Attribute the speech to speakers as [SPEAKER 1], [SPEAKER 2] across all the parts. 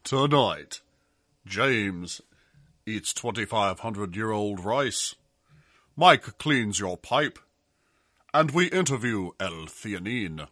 [SPEAKER 1] Tonight, James eats 2,500-year-old rice. Mike cleans your pipe. And we interview L-theanine.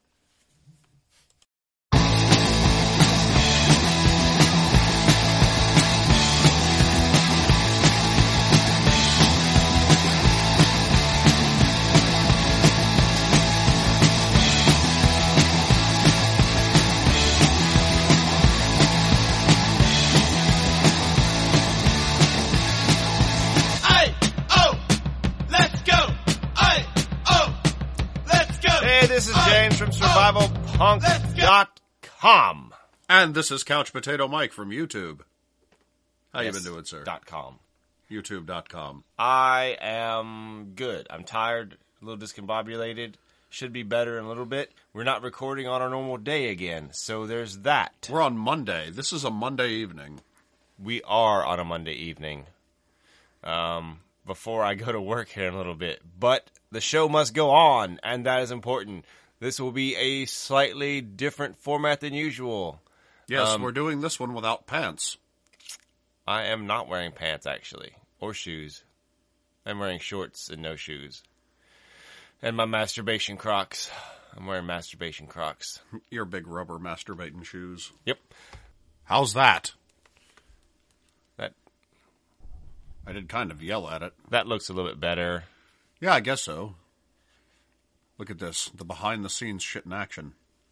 [SPEAKER 2] This is James from SurvivalPunk.com.
[SPEAKER 1] And this is Couch Potato Mike from YouTube. How you been doing, sir?
[SPEAKER 2] .com.
[SPEAKER 1] YouTube.com.
[SPEAKER 2] I am good. I'm tired, a little discombobulated. Should be better in a little bit. We're not recording on our normal day again, so there's that.
[SPEAKER 1] We're on Monday. This is a Monday evening.
[SPEAKER 2] We are on a Monday evening. Before I go to work here in a little bit. But the show must go on, and that is important. This will be a slightly different format than usual.
[SPEAKER 1] Yes, we're doing this one without pants.
[SPEAKER 2] I am not wearing pants, actually, or shoes. I'm wearing shorts and no shoes. And my masturbation Crocs. I'm wearing masturbation Crocs.
[SPEAKER 1] Your big rubber masturbating shoes.
[SPEAKER 2] Yep.
[SPEAKER 1] How's that?
[SPEAKER 2] That
[SPEAKER 1] I did kind of yell at it.
[SPEAKER 2] That looks a little bit better.
[SPEAKER 1] Yeah, I guess so. Look at this. The behind-the-scenes shit in action.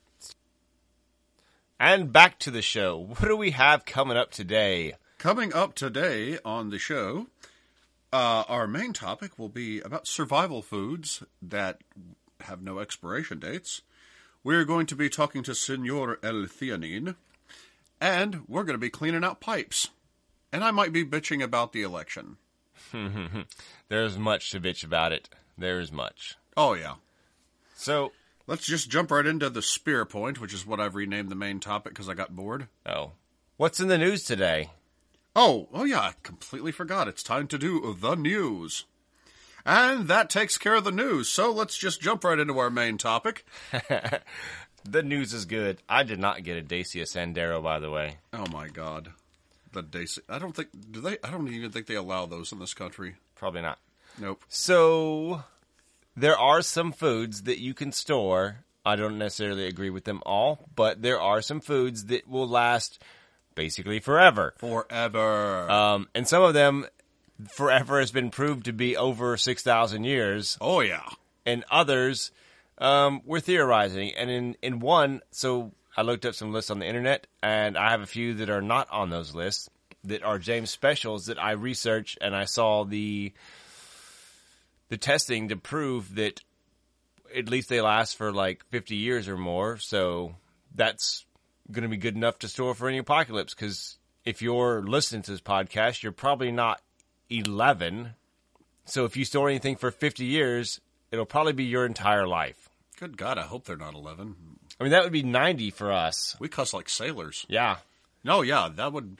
[SPEAKER 2] And back to the show. What do we have coming up today?
[SPEAKER 1] Coming up today on the show, our main topic will be about survival foods that have no expiration dates. We're going to be talking to Senor L-theanine, and we're going to be cleaning out pipes. And I might be bitching about the election.
[SPEAKER 2] There's much to bitch about it. There is much.
[SPEAKER 1] Oh, yeah.
[SPEAKER 2] So,
[SPEAKER 1] let's just jump right into the spear point, which is what I've renamed the main topic because I got bored.
[SPEAKER 2] Oh. What's in the news today?
[SPEAKER 1] Oh yeah, I completely forgot. It's time to do the news. And that takes care of the news, so let's just jump right into our main topic.
[SPEAKER 2] The news is good. I did not get a Dacia Sandero, by the way.
[SPEAKER 1] Oh my god. The Dacia. I don't even think they allow those in this country.
[SPEAKER 2] Probably not.
[SPEAKER 1] Nope.
[SPEAKER 2] So, there are some foods that you can store. I don't necessarily agree with them all, but there are some foods that will last basically forever.
[SPEAKER 1] Forever.
[SPEAKER 2] And some of them, forever has been proved to be over 6,000 years.
[SPEAKER 1] Oh, yeah.
[SPEAKER 2] And others, we're theorizing. And in one, so I looked up some lists on the internet, and I have a few that are not on those lists that are James specials that I researched, and I saw the testing to prove that at least they last for like 50 years or more. So that's going to be good enough to store for any apocalypse. Because if you're listening to this podcast, you're probably not 11. So if you store anything for 50 years, it'll probably be your entire life.
[SPEAKER 1] Good God, I hope they're not 11.
[SPEAKER 2] I mean, that would be 90 for us.
[SPEAKER 1] We cuss like sailors.
[SPEAKER 2] Yeah.
[SPEAKER 1] No, yeah, that would...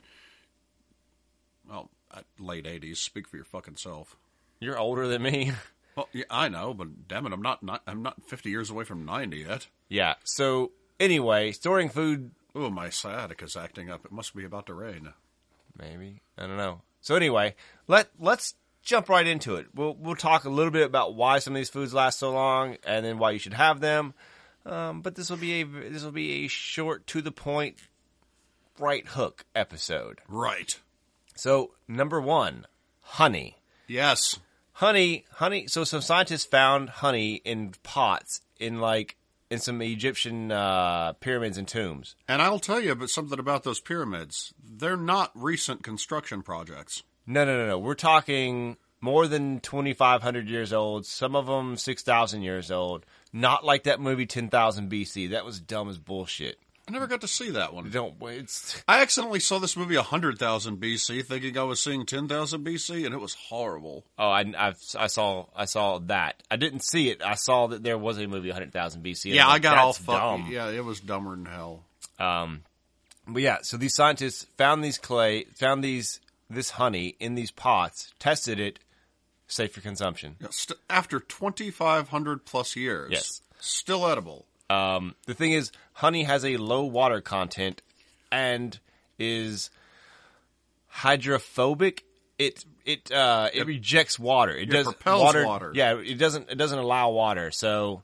[SPEAKER 1] Well, late 80s. Speak for your fucking self.
[SPEAKER 2] You're older than me.
[SPEAKER 1] Well, yeah, I know, but damn it, I'm not 50 years away from 90 yet.
[SPEAKER 2] Yeah. So anyway, storing food.
[SPEAKER 1] Oh, my sciatica's acting up. It must be about to rain.
[SPEAKER 2] Maybe, I don't know. So anyway, let's jump right into it. We'll talk a little bit about why some of these foods last so long, and then why you should have them. But this will be a short, to the point, right hook episode.
[SPEAKER 1] Right.
[SPEAKER 2] So number 1, honey.
[SPEAKER 1] Yes.
[SPEAKER 2] Honey, so some scientists found honey in pots in some Egyptian pyramids and tombs.
[SPEAKER 1] And I'll tell you something about those pyramids. They're not recent construction projects.
[SPEAKER 2] No. We're talking more than 2,500 years old. Some of them 6,000 years old. Not like that movie 10,000 BC. That was dumb as bullshit.
[SPEAKER 1] I never got to see that one.
[SPEAKER 2] It's...
[SPEAKER 1] I accidentally saw this movie 100,000 BC, thinking I was seeing 10,000 BC, and it was horrible.
[SPEAKER 2] Oh, I saw that. I didn't see it. I saw that there was a movie 100,000 BC.
[SPEAKER 1] Yeah, I got all
[SPEAKER 2] dumb.
[SPEAKER 1] fucked. Yeah, it was dumber than hell.
[SPEAKER 2] But yeah, so these scientists found this honey in these pots, tested it, safe for consumption.
[SPEAKER 1] Yeah, after 2,500 plus years.
[SPEAKER 2] Yes.
[SPEAKER 1] Still edible.
[SPEAKER 2] The thing is, honey has a low water content, and is hydrophobic. It rejects water. It does
[SPEAKER 1] repels water.
[SPEAKER 2] Yeah, it doesn't allow water. So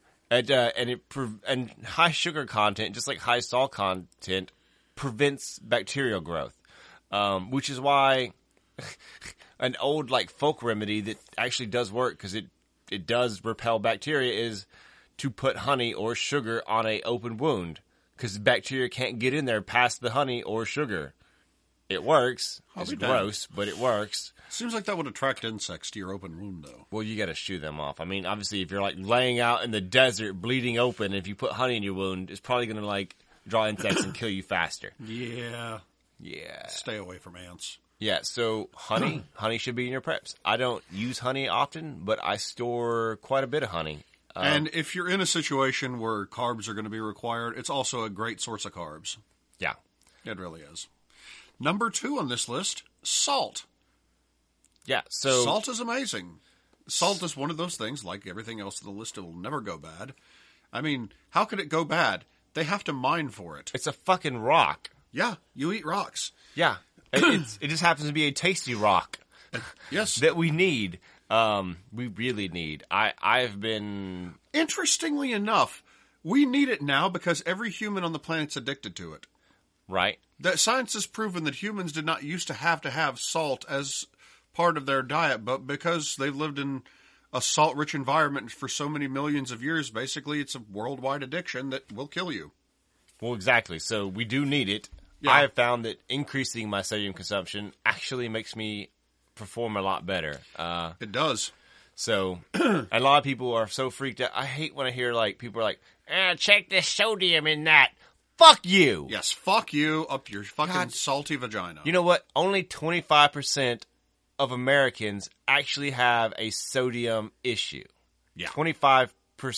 [SPEAKER 2] and high sugar content, just like high salt content, prevents bacterial growth. Which is why an old like folk remedy that actually does work, because it does repel bacteria, is to put honey or sugar on a open wound, because bacteria can't get in there past the honey or sugar. It works. It's gross, but it works.
[SPEAKER 1] Seems like that would attract insects to your open wound, though.
[SPEAKER 2] Well, you got to shoo them off. I mean, obviously, if you're like laying out in the desert, bleeding open, if you put honey in your wound, it's probably going to like draw insects and kill you faster.
[SPEAKER 1] Yeah.
[SPEAKER 2] Yeah.
[SPEAKER 1] Stay away from ants.
[SPEAKER 2] Yeah, so honey should be in your preps. I don't use honey often, but I store quite a bit of honey.
[SPEAKER 1] And if you're in a situation where carbs are going to be required, it's also a great source of carbs.
[SPEAKER 2] Yeah.
[SPEAKER 1] It really is. Number 2 on this list, salt.
[SPEAKER 2] Yeah, so...
[SPEAKER 1] Salt is amazing. Salt is one of those things, like everything else on the list, it will never go bad. I mean, how could it go bad? They have to mine for it.
[SPEAKER 2] It's a fucking rock.
[SPEAKER 1] Yeah, you eat rocks.
[SPEAKER 2] Yeah. It just happens to be a tasty rock.
[SPEAKER 1] Yes.
[SPEAKER 2] That we need. We really need. I've been...
[SPEAKER 1] Interestingly enough, we need it now because every human on the planet's addicted to it.
[SPEAKER 2] Right.
[SPEAKER 1] That science has proven that humans did not used to have salt as part of their diet, but because they've lived in a salt-rich environment for so many millions of years, basically it's a worldwide addiction that will kill you.
[SPEAKER 2] Well, exactly. So we do need it.
[SPEAKER 1] Yeah.
[SPEAKER 2] I have found that increasing my sodium consumption actually makes me perform a lot better.
[SPEAKER 1] It does.
[SPEAKER 2] So a lot of people are so freaked out. I hate when I hear like people are like, check the sodium in that. Fuck you.
[SPEAKER 1] Yes, fuck you up your fucking salty vagina.
[SPEAKER 2] You know what? Only 25% of Americans actually have a sodium issue.
[SPEAKER 1] Yeah.
[SPEAKER 2] 25%.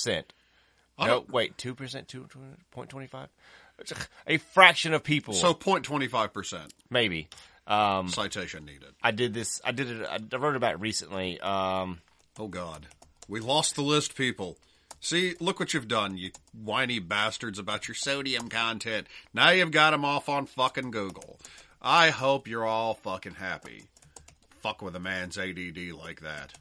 [SPEAKER 2] No, wait, 2%? 2.25? A fraction of people.
[SPEAKER 1] So 0.25%.
[SPEAKER 2] Maybe.
[SPEAKER 1] Citation needed.
[SPEAKER 2] I wrote about it recently.
[SPEAKER 1] Oh, God. We lost the list, people. See, look what you've done, you whiny bastards, about your sodium content. Now you've got them off on fucking Google. I hope you're all fucking happy. Fuck with a man's ADD like that.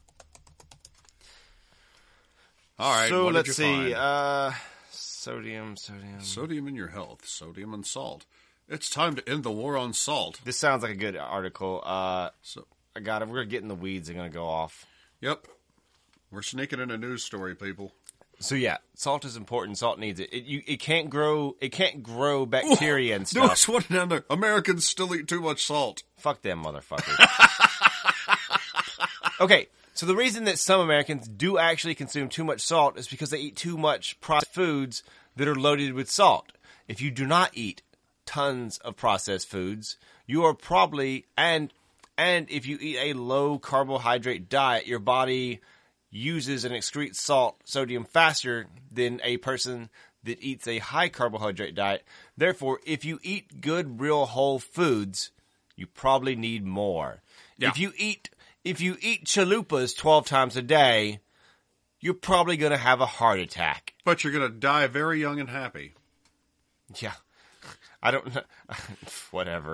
[SPEAKER 1] All right,
[SPEAKER 2] so
[SPEAKER 1] what
[SPEAKER 2] let's
[SPEAKER 1] did you
[SPEAKER 2] see.
[SPEAKER 1] find?
[SPEAKER 2] Sodium.
[SPEAKER 1] Sodium in your health. Sodium and salt. It's time to end the war on salt.
[SPEAKER 2] This sounds like a good article.
[SPEAKER 1] So,
[SPEAKER 2] I got it. We're going to get in the weeds. They're going to go off.
[SPEAKER 1] Yep. We're sneaking in a news story, people.
[SPEAKER 2] So yeah, salt is important. Salt needs it. It can't grow. It can't grow bacteria and stuff.
[SPEAKER 1] There's one down there. Americans still eat too much salt.
[SPEAKER 2] Fuck them, motherfuckers. Okay, so the reason that some Americans do actually consume too much salt is because they eat too much processed foods that are loaded with salt. If you do not eat tons of processed foods, you are probably and if you eat a low carbohydrate diet, your body uses and excretes sodium faster than a person that eats a high carbohydrate diet. Therefore, if you eat good, real whole foods, you probably need more.
[SPEAKER 1] Yeah.
[SPEAKER 2] If you eat chalupas 12 times a day, you're probably going to have a heart attack.
[SPEAKER 1] But you're going to die very young and happy.
[SPEAKER 2] Yeah. I don't know. Whatever.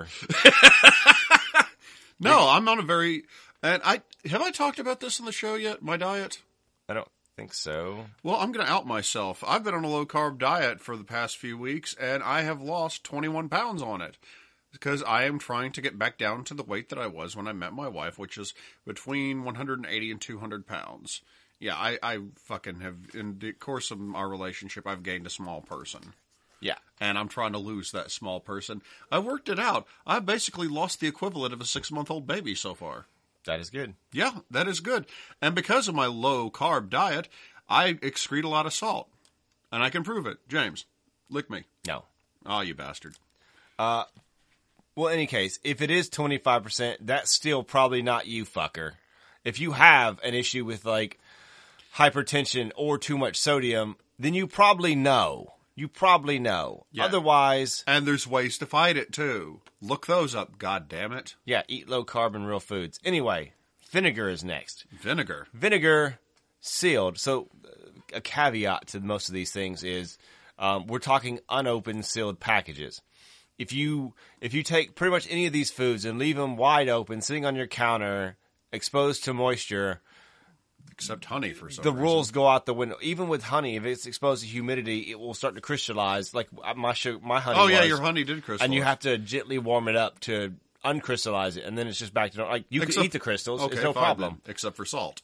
[SPEAKER 1] No, I'm on a very... And have I talked about this on the show yet, my diet?
[SPEAKER 2] I don't think so.
[SPEAKER 1] Well, I'm going to out myself. I've been on a low-carb diet for the past few weeks, and I have lost 21 pounds on it. Because I am trying to get back down to the weight that I was when I met my wife, which is between 180 and 200 pounds. Yeah, I fucking have, in the course of our relationship, I've gained a small person.
[SPEAKER 2] Yeah.
[SPEAKER 1] And I'm trying to lose that small person. I worked it out. I've basically lost the equivalent of a 6-month-old baby so far.
[SPEAKER 2] That is good.
[SPEAKER 1] Yeah, that is good. And because of my low-carb diet, I excrete a lot of salt. And I can prove it. James, lick me.
[SPEAKER 2] No.
[SPEAKER 1] Oh, you bastard.
[SPEAKER 2] Well, in any case, if it is 25%, that's still probably not you, fucker. If you have an issue with, like, hypertension or too much sodium, then you probably know. You probably know. Yeah. Otherwise...
[SPEAKER 1] And there's ways to fight it, too. Look those up, goddammit.
[SPEAKER 2] Yeah, eat low-carb and real foods. Anyway, vinegar is next.
[SPEAKER 1] Vinegar.
[SPEAKER 2] Vinegar, sealed. So, a caveat to most of these things is we're talking unopened, sealed packages. if you take pretty much any of these foods and leave them wide open, sitting on your counter, exposed to moisture,
[SPEAKER 1] Except honey for some
[SPEAKER 2] the
[SPEAKER 1] reason.
[SPEAKER 2] rules go out the window. Even with honey, if it's exposed to humidity, it will start to crystallize. Like my honey.
[SPEAKER 1] Oh, yeah,
[SPEAKER 2] was,
[SPEAKER 1] your honey did crystallize.
[SPEAKER 2] and you have to gently warm it up to uncrystallize it, and then it's just back to normal. Like you can eat the crystals,
[SPEAKER 1] Okay,
[SPEAKER 2] it's no
[SPEAKER 1] fine
[SPEAKER 2] problem.
[SPEAKER 1] then, except for salt.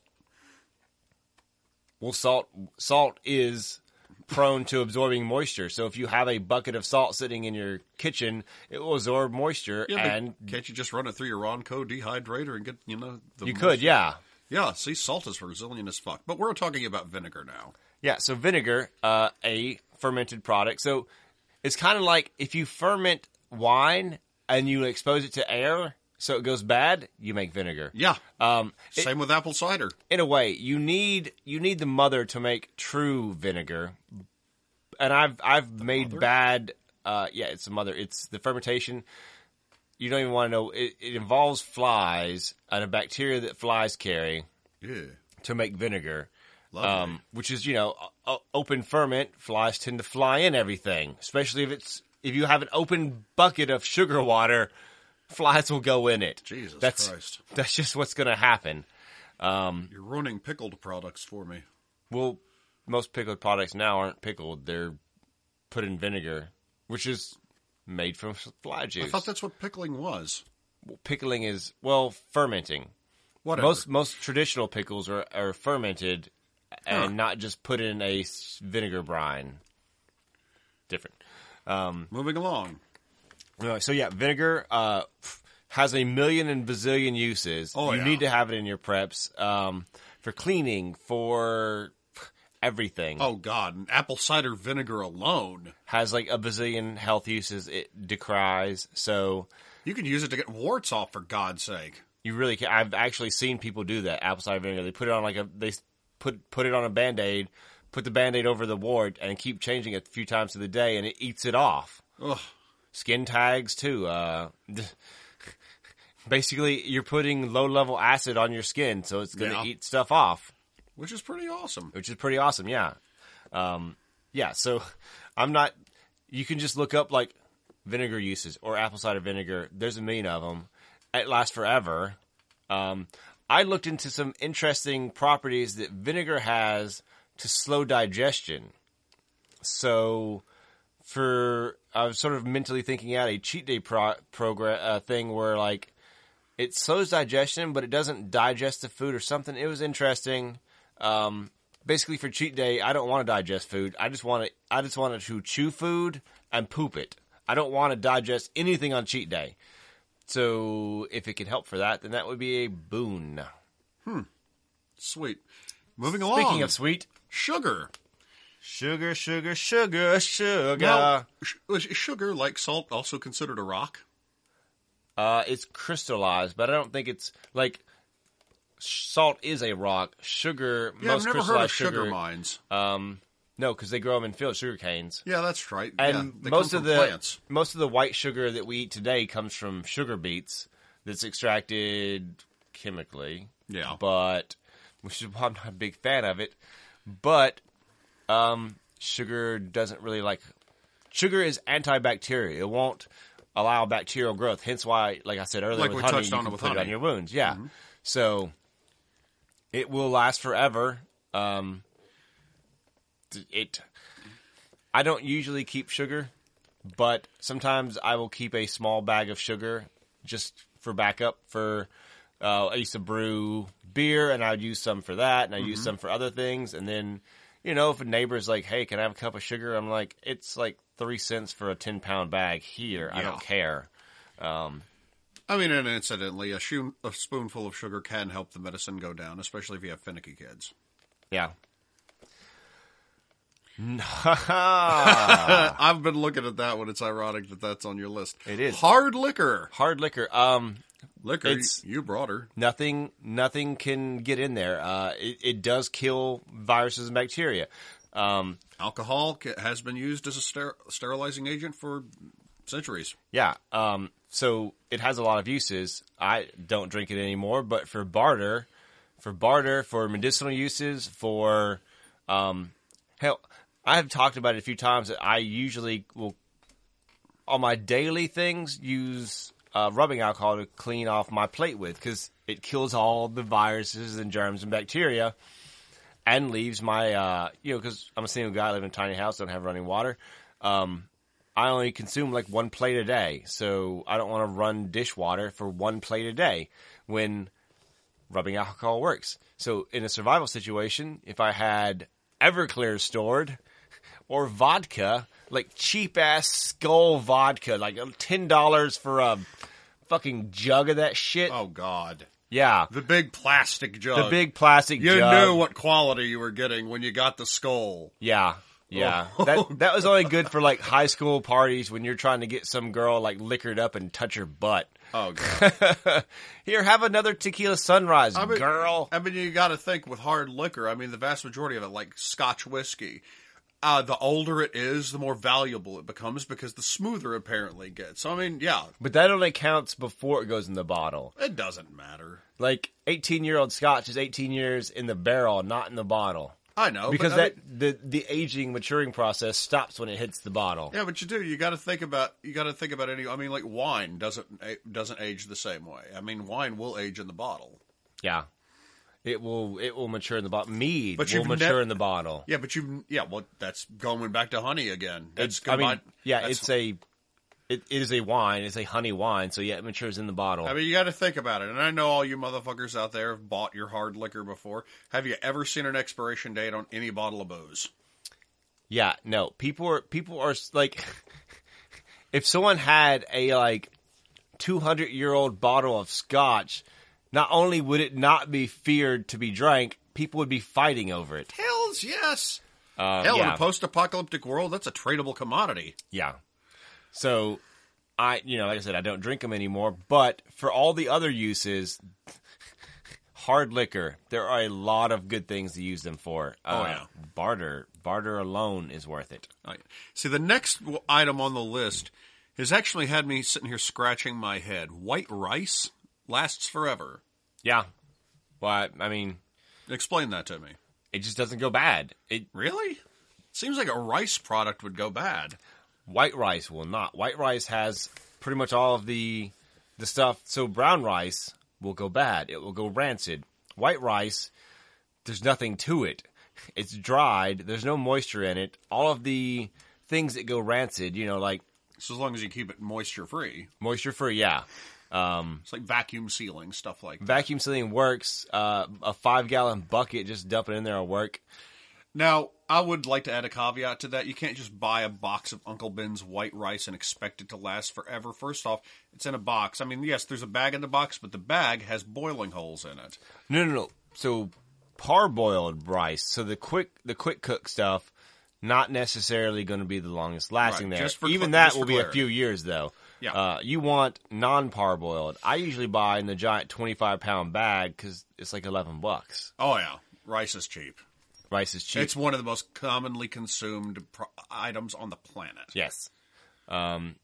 [SPEAKER 2] Well, salt is prone to absorbing moisture. So if you have a bucket of salt sitting in your kitchen, it will absorb moisture.
[SPEAKER 1] Yeah,
[SPEAKER 2] and
[SPEAKER 1] but can't you just run it through your Ronco dehydrator and get, the
[SPEAKER 2] you could, yeah.
[SPEAKER 1] Yeah, see, salt is resilient as fuck. But we're talking about vinegar now.
[SPEAKER 2] Yeah, so vinegar, a fermented product. So it's kind of like if you ferment wine and you expose it to air so it goes bad, you make vinegar.
[SPEAKER 1] Yeah. Same with apple cider.
[SPEAKER 2] In a way, you need the mother to make true vinegar. And I've made bad it's the mother. It's the fermentation. You don't even want to know. It involves flies and a bacteria that flies carry
[SPEAKER 1] Yeah.
[SPEAKER 2] to make vinegar.
[SPEAKER 1] Lovely.
[SPEAKER 2] Which is, open ferment. Flies tend to fly in everything, especially if you have an open bucket of sugar water, flies will go in it.
[SPEAKER 1] Jesus Christ.
[SPEAKER 2] That's just what's going to happen.
[SPEAKER 1] You're ruining pickled products for me.
[SPEAKER 2] Well, most pickled products now aren't pickled. They're put in vinegar, which is made from fly juice.
[SPEAKER 1] I thought that's what pickling was.
[SPEAKER 2] Pickling is, fermenting.
[SPEAKER 1] Whatever.
[SPEAKER 2] Most traditional pickles are fermented and not just put in a vinegar brine. Different.
[SPEAKER 1] Moving along.
[SPEAKER 2] So yeah, vinegar has a million and bazillion uses.
[SPEAKER 1] Oh,
[SPEAKER 2] you
[SPEAKER 1] yeah.
[SPEAKER 2] need to have it in your preps for cleaning, for everything.
[SPEAKER 1] Oh, God. And apple cider vinegar alone.
[SPEAKER 2] Has like a bazillion health uses. It decries. So
[SPEAKER 1] You could use it to get warts off, for God's sake.
[SPEAKER 2] you really can. I've actually seen people do that. Apple cider vinegar. They put it on they put it on a Band-Aid, put the Band-Aid over the wart, and keep changing it a few times through the day, and it eats it off.
[SPEAKER 1] Ugh.
[SPEAKER 2] Skin tags too. Basically, you're putting low-level acid on your skin, so it's going to eat stuff off.
[SPEAKER 1] Which is pretty awesome.
[SPEAKER 2] Which is pretty awesome, yeah. So I'm not... You can just look up, like, vinegar uses or apple cider vinegar. There's a million of them. It lasts forever. I looked into some interesting properties that vinegar has to slow digestion. So... I was sort of mentally thinking out a cheat day program thing where like it slows digestion, but it doesn't digest the food or something. It was interesting. Basically, for cheat day, I don't want to digest food. I just want it to chew food and poop it. I don't want to digest anything on cheat day. So if it could help for that, then that would be a boon.
[SPEAKER 1] Sweet. Moving along.
[SPEAKER 2] Speaking of sweet,
[SPEAKER 1] sugar.
[SPEAKER 2] Sugar.
[SPEAKER 1] Now, is sugar, like salt, also considered a rock?
[SPEAKER 2] It's crystallized, but I don't think it's like salt is a rock. Sugar,
[SPEAKER 1] Yeah,
[SPEAKER 2] most
[SPEAKER 1] I've never heard
[SPEAKER 2] crystallized
[SPEAKER 1] of sugar mines.
[SPEAKER 2] No, because they grow them in field sugar canes.
[SPEAKER 1] Yeah, that's right.
[SPEAKER 2] And
[SPEAKER 1] yeah, they
[SPEAKER 2] most
[SPEAKER 1] come
[SPEAKER 2] of
[SPEAKER 1] from
[SPEAKER 2] the
[SPEAKER 1] plants.
[SPEAKER 2] most of the white sugar that we eat today comes from sugar beets that's extracted chemically.
[SPEAKER 1] Yeah.
[SPEAKER 2] But which is why I'm not a big fan of it. But sugar doesn't really like. Sugar is antibacterial. It won't allow bacterial growth. Hence why, like I said earlier,
[SPEAKER 1] Like
[SPEAKER 2] with
[SPEAKER 1] we
[SPEAKER 2] honey,
[SPEAKER 1] touched
[SPEAKER 2] you
[SPEAKER 1] on
[SPEAKER 2] can
[SPEAKER 1] with
[SPEAKER 2] put it
[SPEAKER 1] honey.
[SPEAKER 2] on your wounds. Yeah. So it will last forever. I don't usually keep sugar, but sometimes I will keep a small bag of sugar just for backup. I used to brew beer, and I'd use some for that, and I use some for other things. And then, if a neighbor's like, "Hey, can I have a cup of sugar?" I'm like, "It's like 3 cents for a 10-pound bag here. I don't care."
[SPEAKER 1] I mean, and incidentally, a spoonful of sugar can help the medicine go down, especially if you have finicky kids.
[SPEAKER 2] Yeah.
[SPEAKER 1] I've been looking at that one. It's ironic that that's on your list.
[SPEAKER 2] It is.
[SPEAKER 1] Hard liquor.
[SPEAKER 2] Hard liquor.
[SPEAKER 1] Liquor, you brought her.
[SPEAKER 2] Nothing can get in there. It does kill viruses and bacteria.
[SPEAKER 1] Alcohol has been used as a sterilizing agent for centuries.
[SPEAKER 2] Yeah. So it has a lot of uses. I don't drink it anymore, but for barter, for medicinal uses, for hell, I have talked about it a few times that I usually will on my daily things, use rubbing alcohol to clean off my plate with, because it kills all the viruses and germs and bacteria, and leaves my, because I'm a single guy, I live in a tiny house, don't have running water. I only consume like 1 plate a day, so I don't want to run dishwater for 1 plate a day when rubbing alcohol works. So in a survival situation, if I had Everclear stored or vodka, like cheap-ass Skull vodka, like $10 for a fucking jug of that shit.
[SPEAKER 1] Oh, God.
[SPEAKER 2] Yeah.
[SPEAKER 1] The big plastic jug.
[SPEAKER 2] The big plastic
[SPEAKER 1] You
[SPEAKER 2] jug.
[SPEAKER 1] knew what quality you were getting when you got the Skull.
[SPEAKER 2] Yeah. Yeah.
[SPEAKER 1] Oh.
[SPEAKER 2] That was only good for like high school parties when you're trying to get some girl like liquored up and touch her butt.
[SPEAKER 1] Oh, God.
[SPEAKER 2] Here, have another tequila sunrise, girl.
[SPEAKER 1] I mean, you got to think with hard liquor. I mean, the vast majority of it, like Scotch whiskey, the older it is, the more valuable it becomes because the smoother apparently it gets. So, I mean, yeah.
[SPEAKER 2] But that only counts before it goes in the bottle.
[SPEAKER 1] It doesn't matter.
[SPEAKER 2] Like 18-year-old Scotch is 18 years in the barrel, not in the bottle.
[SPEAKER 1] I know.
[SPEAKER 2] Because
[SPEAKER 1] but,
[SPEAKER 2] the aging, maturing process stops when it hits the bottle.
[SPEAKER 1] Yeah, but you got to think about any. I mean, like wine doesn't age the same way. I mean, wine will age in the bottle.
[SPEAKER 2] Yeah, it will mature in the bottle. Mead
[SPEAKER 1] But
[SPEAKER 2] will mature in the bottle.
[SPEAKER 1] Yeah, but well, that's going back to honey again. That's
[SPEAKER 2] It is a wine. It's a honey wine, so yeah, it matures in the bottle.
[SPEAKER 1] I mean, you got to think about it. And I know all you motherfuckers out there have bought your hard liquor before. Have you ever seen an expiration date on any bottle of booze?
[SPEAKER 2] Yeah, no. People are like, if someone had a like 200-year-old bottle of Scotch, not only would it not be feared to be drank, people would be fighting over it.
[SPEAKER 1] Hells yes. Hell, in a post-apocalyptic world, that's a tradable commodity.
[SPEAKER 2] Yeah. So, like I said, I don't drink them anymore. But for all the other uses, hard liquor, there are a lot of good things to use them for. Barter alone is worth it.
[SPEAKER 1] Oh, yeah. See, the next item on the list has actually had me sitting here scratching my head. White rice lasts forever.
[SPEAKER 2] Yeah. Well, I mean,
[SPEAKER 1] explain that to me.
[SPEAKER 2] It just doesn't go bad.
[SPEAKER 1] Really? Seems like a rice product would go bad.
[SPEAKER 2] White rice will not. White rice has pretty much all of the stuff. So brown rice will go bad. It will go rancid. White rice, there's nothing to it. It's dried. There's no moisture in it. All of the things that go rancid, like...
[SPEAKER 1] So as long as you keep it moisture-free.
[SPEAKER 2] Moisture-free, yeah.
[SPEAKER 1] It's like vacuum sealing, stuff like that.
[SPEAKER 2] Vacuum sealing works. A 5-gallon bucket, just dump it in there will work.
[SPEAKER 1] Now, I would like to add a caveat to that. You can't just buy a box of Uncle Ben's white rice and expect it to last forever. First off, it's in a box. I mean, yes, there's a bag in the box, but the bag has boiling holes in it.
[SPEAKER 2] No. So, parboiled rice. So the quick cook stuff, not necessarily going to be the longest lasting there. Even that will be a few years, though.
[SPEAKER 1] Yeah.
[SPEAKER 2] You want non-parboiled. I usually buy in the giant 25-pound bag because it's like $11.
[SPEAKER 1] Oh, yeah. Rice is cheap.
[SPEAKER 2] Rice is cheap.
[SPEAKER 1] It's one of the most commonly consumed items on the planet.
[SPEAKER 2] Yes. And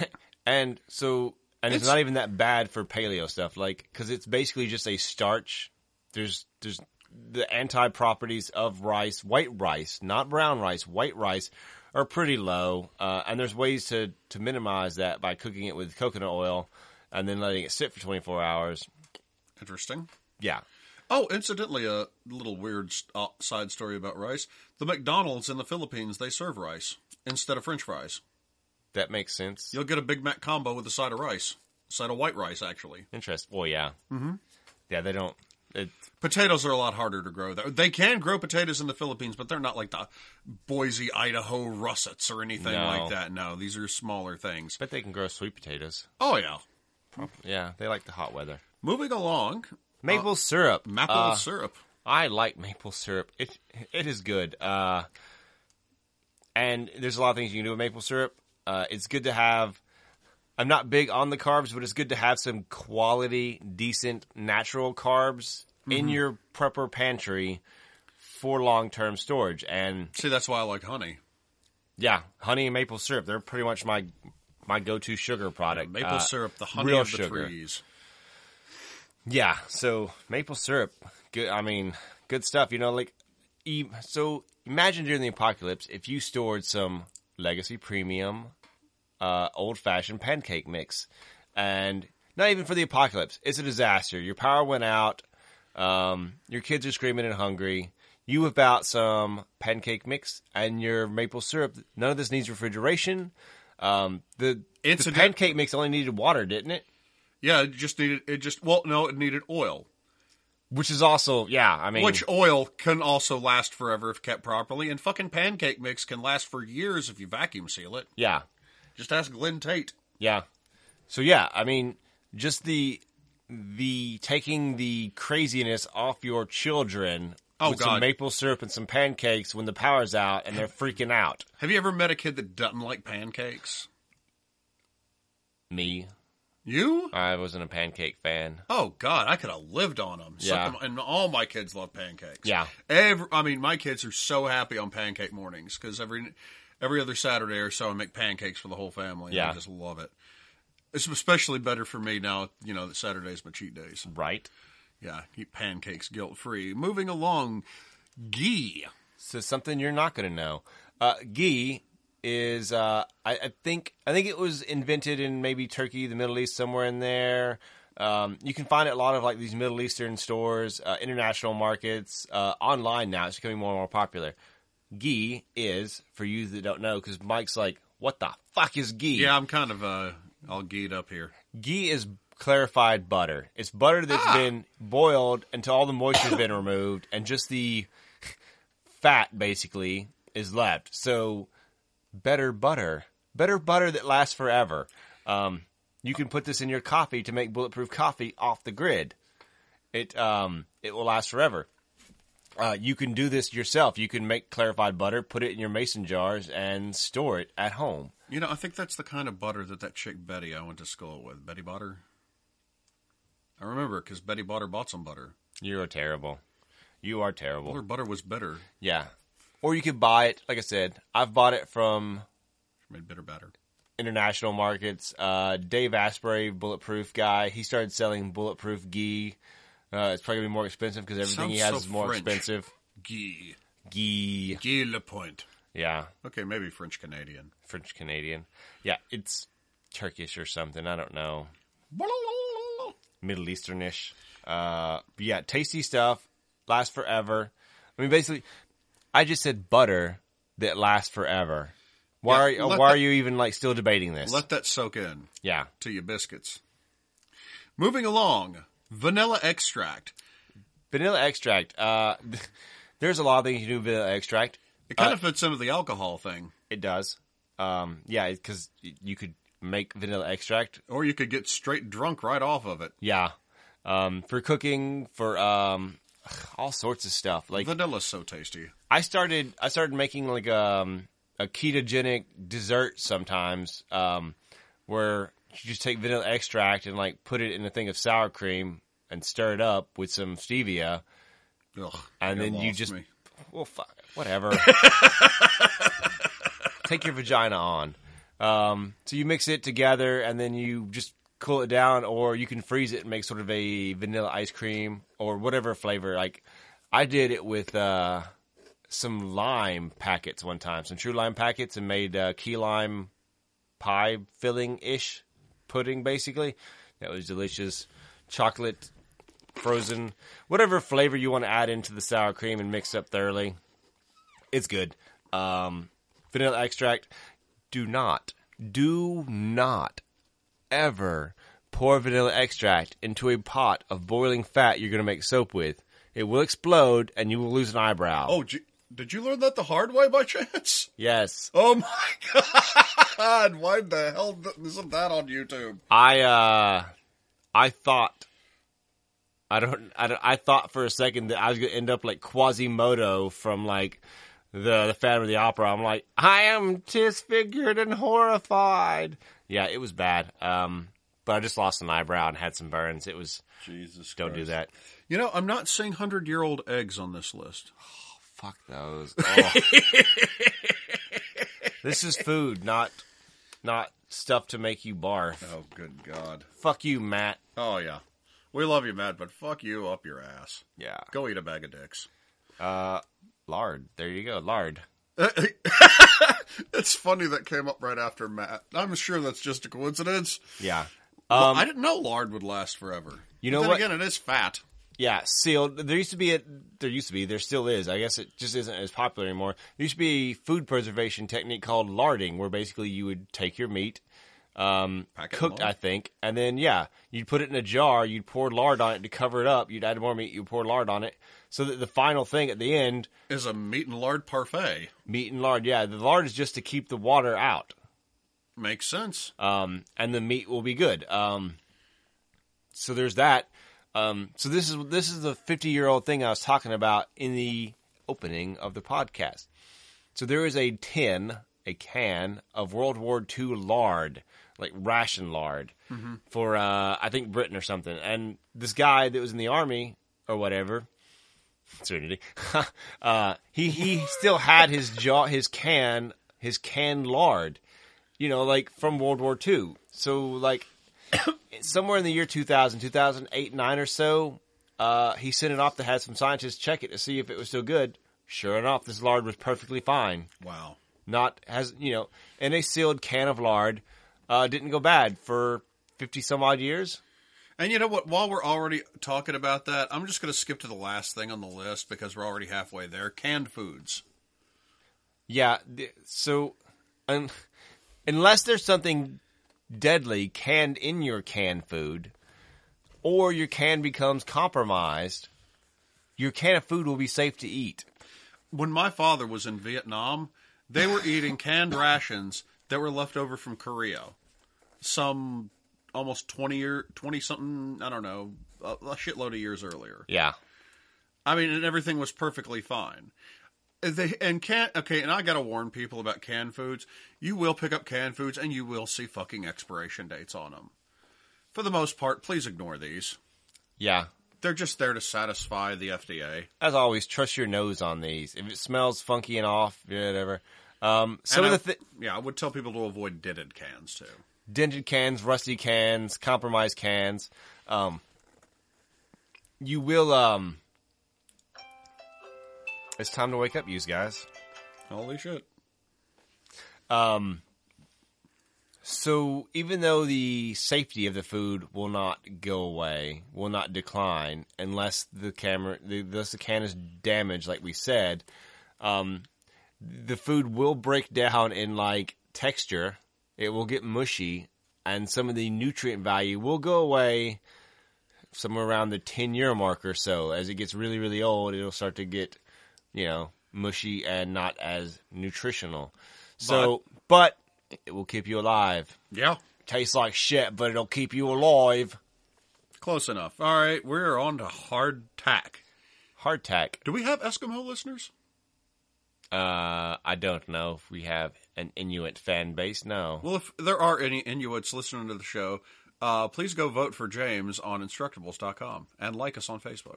[SPEAKER 2] it's not even that bad for paleo stuff, because it's basically just a starch. There's the anti-properties of rice, white rice, not brown rice, white rice, are pretty low. And there's ways to minimize that by cooking it with coconut oil and then letting it sit for 24 hours.
[SPEAKER 1] Interesting.
[SPEAKER 2] Yeah.
[SPEAKER 1] Oh, incidentally, a little weird side story about rice. The McDonald's in the Philippines, they serve rice instead of French fries.
[SPEAKER 2] That makes sense.
[SPEAKER 1] You'll get a Big Mac combo with a side of rice. A side of white rice, actually.
[SPEAKER 2] Interesting. Well, yeah. Mm-hmm. Yeah, they don't...
[SPEAKER 1] Potatoes are a lot harder to grow there. They can grow potatoes in the Philippines, but they're not like the Boise, Idaho russets or anything like that. No, these are smaller things.
[SPEAKER 2] But they can grow sweet potatoes.
[SPEAKER 1] Oh, yeah.
[SPEAKER 2] Yeah, they like the hot weather.
[SPEAKER 1] Moving along...
[SPEAKER 2] Maple syrup.
[SPEAKER 1] Maple syrup.
[SPEAKER 2] I like maple syrup. It is good. And there's a lot of things you can do with maple syrup. It's good to have... I'm not big on the carbs, but it's good to have some quality, decent, natural carbs in your prepper pantry for long-term storage. And
[SPEAKER 1] see, that's why I like honey.
[SPEAKER 2] Yeah, honey and maple syrup. They're pretty much my go-to sugar product.
[SPEAKER 1] Maple syrup, the honey of the trees.
[SPEAKER 2] Yeah, so maple syrup, good. I mean, good stuff. So imagine during the apocalypse if you stored some Legacy Premium old-fashioned pancake mix. And not even for the apocalypse. It's a disaster. Your power went out. Your kids are screaming and hungry. You whip out some pancake mix and your maple syrup. None of this needs refrigeration. The pancake mix only needed water, didn't it?
[SPEAKER 1] Yeah, it needed oil.
[SPEAKER 2] Which is also,
[SPEAKER 1] Which oil can also last forever if kept properly, and fucking pancake mix can last for years if you vacuum seal it.
[SPEAKER 2] Yeah.
[SPEAKER 1] Just ask Glenn Tate.
[SPEAKER 2] Yeah. So just the taking the craziness off your children with some maple syrup and some pancakes when the power's out and they're freaking out.
[SPEAKER 1] Have you ever met a kid that doesn't like pancakes?
[SPEAKER 2] Me.
[SPEAKER 1] You?
[SPEAKER 2] I wasn't a pancake fan.
[SPEAKER 1] Oh, God, I could have lived on them.
[SPEAKER 2] Yeah.
[SPEAKER 1] And all my kids love pancakes.
[SPEAKER 2] Yeah.
[SPEAKER 1] My kids are so happy on pancake mornings because every other Saturday or so I make pancakes for the whole family.
[SPEAKER 2] Yeah.
[SPEAKER 1] I just love it. It's especially better for me now, that Saturday's my cheat days.
[SPEAKER 2] Right.
[SPEAKER 1] Yeah, eat pancakes guilt-free. Moving along, ghee.
[SPEAKER 2] So something you're not going to know. Ghee is, I think it was invented in maybe Turkey, the Middle East, somewhere in there. You can find it a lot of like these Middle Eastern stores, international markets, online now. It's becoming more and more popular. Ghee is, for you that don't know, because Mike's like, what the fuck is ghee?
[SPEAKER 1] Yeah, I'm kind of all geed up here.
[SPEAKER 2] Ghee is clarified butter. It's butter that's been boiled until all the moisture's been removed, and just the fat, basically, is left. So, better butter that lasts forever. You can put this in your coffee to make bulletproof coffee off the grid. It will last forever. You can do this yourself. You can make clarified butter, put it in your mason jars, and store it at home.
[SPEAKER 1] I think that's the kind of butter that chick Betty I went to school with, Betty Butter. I remember because Betty Butter bought some butter.
[SPEAKER 2] You are terrible. You are terrible.
[SPEAKER 1] Well, her butter was bitter.
[SPEAKER 2] Yeah. Or you could buy it. Like I said, I've bought it from...
[SPEAKER 1] She made bitter batter.
[SPEAKER 2] International markets. Dave Asprey, bulletproof guy. He started selling bulletproof ghee. It's probably going to be more expensive because everything he has is more expensive.
[SPEAKER 1] Ghee.
[SPEAKER 2] Ghee.
[SPEAKER 1] Ghee Le Point.
[SPEAKER 2] Yeah.
[SPEAKER 1] Okay, maybe French-Canadian.
[SPEAKER 2] French-Canadian. Yeah, it's Turkish or something. I don't know. Middle Easternish. But yeah, tasty stuff. Lasts forever. I mean, basically, I just said butter that lasts forever. Why are you even still debating this?
[SPEAKER 1] Let that soak in.
[SPEAKER 2] Yeah.
[SPEAKER 1] To your biscuits. Moving along. Vanilla extract.
[SPEAKER 2] Vanilla extract. There's a lot of things you can do with vanilla extract.
[SPEAKER 1] It kind of fits into the alcohol thing.
[SPEAKER 2] It does. Yeah, because you could make vanilla extract.
[SPEAKER 1] Or you could get straight drunk right off of it.
[SPEAKER 2] Yeah. For cooking, for all sorts of stuff. Like
[SPEAKER 1] vanilla's so tasty.
[SPEAKER 2] I started making a ketogenic dessert sometimes, where you just take vanilla extract and put it in a thing of sour cream and stir it up with some stevia.
[SPEAKER 1] Ugh,
[SPEAKER 2] and then you just
[SPEAKER 1] me.
[SPEAKER 2] Well, fuck, whatever. Take your vagina on. So you mix it together and then you just cool it down, or you can freeze it and make sort of a vanilla ice cream or whatever flavor. Like I did it with some lime packets one time, some true lime packets, and made key lime pie filling-ish pudding, basically. That was delicious. Chocolate, frozen, whatever flavor you want to add into the sour cream and mix up thoroughly. It's good. Vanilla extract. Do not ever pour vanilla extract into a pot of boiling fat you're going to make soap with. It will explode and you will lose an eyebrow.
[SPEAKER 1] Oh, did you learn that the hard way by chance?
[SPEAKER 2] Yes.
[SPEAKER 1] Oh my God! Why the hell isn't that on YouTube?
[SPEAKER 2] I thought for a second that I was going to end up like Quasimodo from the Phantom of the Opera. I'm like, I am disfigured and horrified. Yeah, it was bad. But I just lost an eyebrow and had some burns. It was
[SPEAKER 1] Jesus.
[SPEAKER 2] Don't do that.
[SPEAKER 1] I'm not seeing 100-year-old eggs on this list.
[SPEAKER 2] Oh, fuck those. Oh. This is food, not stuff to make you barf.
[SPEAKER 1] Oh, good God.
[SPEAKER 2] Fuck you, Matt.
[SPEAKER 1] Oh, yeah. We love you, Matt, but fuck you up your ass.
[SPEAKER 2] Yeah.
[SPEAKER 1] Go eat a bag of dicks.
[SPEAKER 2] Lard. There you go. Lard.
[SPEAKER 1] It's funny that came up right after Matt. I'm sure that's just a coincidence.
[SPEAKER 2] Yeah.
[SPEAKER 1] Well, I didn't know lard would last forever.
[SPEAKER 2] You know
[SPEAKER 1] but then
[SPEAKER 2] what?
[SPEAKER 1] Again, it is fat.
[SPEAKER 2] Yeah, sealed. There still is. I guess it just isn't as popular anymore. There used to be a food preservation technique called larding, where basically you would take your meat, cooked, I think, and then, you'd put it in a jar, you'd pour lard on it to cover it up, you'd add more meat, you'd pour lard on it, so that the final thing at the end
[SPEAKER 1] is a meat and lard parfait.
[SPEAKER 2] Meat and lard, yeah. The lard is just to keep the water out.
[SPEAKER 1] Makes sense.
[SPEAKER 2] And the meat will be good. So there's that. So this is the 50-year-old thing I was talking about in the opening of the podcast. So there is a can of World War II lard, like ration lard, for I think Britain or something. And this guy that was in the army or whatever, Serenity, he still had his canned lard, like from World War II. So like somewhere in the year 2000, 2008, 9 or so, he sent it off to have some scientists check it to see if it was still good. Sure enough, this lard was perfectly fine.
[SPEAKER 1] Wow.
[SPEAKER 2] And a sealed can of lard didn't go bad for 50 some odd years.
[SPEAKER 1] And you know what? While we're already talking about that, I'm just going to skip to the last thing on the list because we're already halfway there. Canned foods.
[SPEAKER 2] Yeah. So unless there's something deadly canned in your canned food, or your can becomes compromised, your can of food will be safe to eat.
[SPEAKER 1] When my father was in Vietnam, they were eating canned rations that were left over from Korea. Some almost 20-something, I don't know, a shitload of years earlier.
[SPEAKER 2] Yeah.
[SPEAKER 1] I mean, and everything was perfectly fine. And I gotta warn people about canned foods. You will pick up canned foods and you will see fucking expiration dates on them. For the most part, please ignore these.
[SPEAKER 2] Yeah.
[SPEAKER 1] They're just there to satisfy the FDA.
[SPEAKER 2] As always, trust your nose on these. If it smells funky and off, whatever. I
[SPEAKER 1] would tell people to avoid dented cans too.
[SPEAKER 2] Dented cans, rusty cans, compromised cans. You will, it's time to wake up, you guys.
[SPEAKER 1] Holy shit.
[SPEAKER 2] So even though the safety of the food will not go away, will not decline, unless the can is damaged, like we said, the food will break down in like texture. It will get mushy, and some of the nutrient value will go away somewhere around the 10-year mark or so. As it gets really, really old, it'll start to get, mushy and not as nutritional. But it will keep you alive.
[SPEAKER 1] Yeah.
[SPEAKER 2] Tastes like shit, but it'll keep you alive.
[SPEAKER 1] Close enough. All right, we're on to hardtack.
[SPEAKER 2] Hardtack.
[SPEAKER 1] Do we have Eskimo listeners?
[SPEAKER 2] I don't know if we have an Inuit fan base. No.
[SPEAKER 1] Well, if there are any Inuits listening to the show, please go vote for James on Instructables.com and like us on Facebook.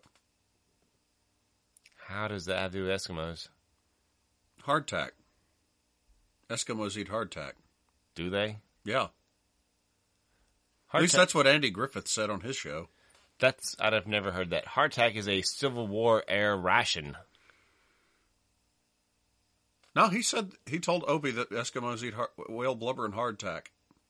[SPEAKER 2] How does that have to do with Eskimos?
[SPEAKER 1] Hardtack. Eskimos eat hardtack.
[SPEAKER 2] Do they?
[SPEAKER 1] Yeah. At least that's what Andy Griffith said on his show.
[SPEAKER 2] I've never heard that. Hardtack is a Civil War era ration.
[SPEAKER 1] No, he told Opie that Eskimos eat whale blubber and hardtack.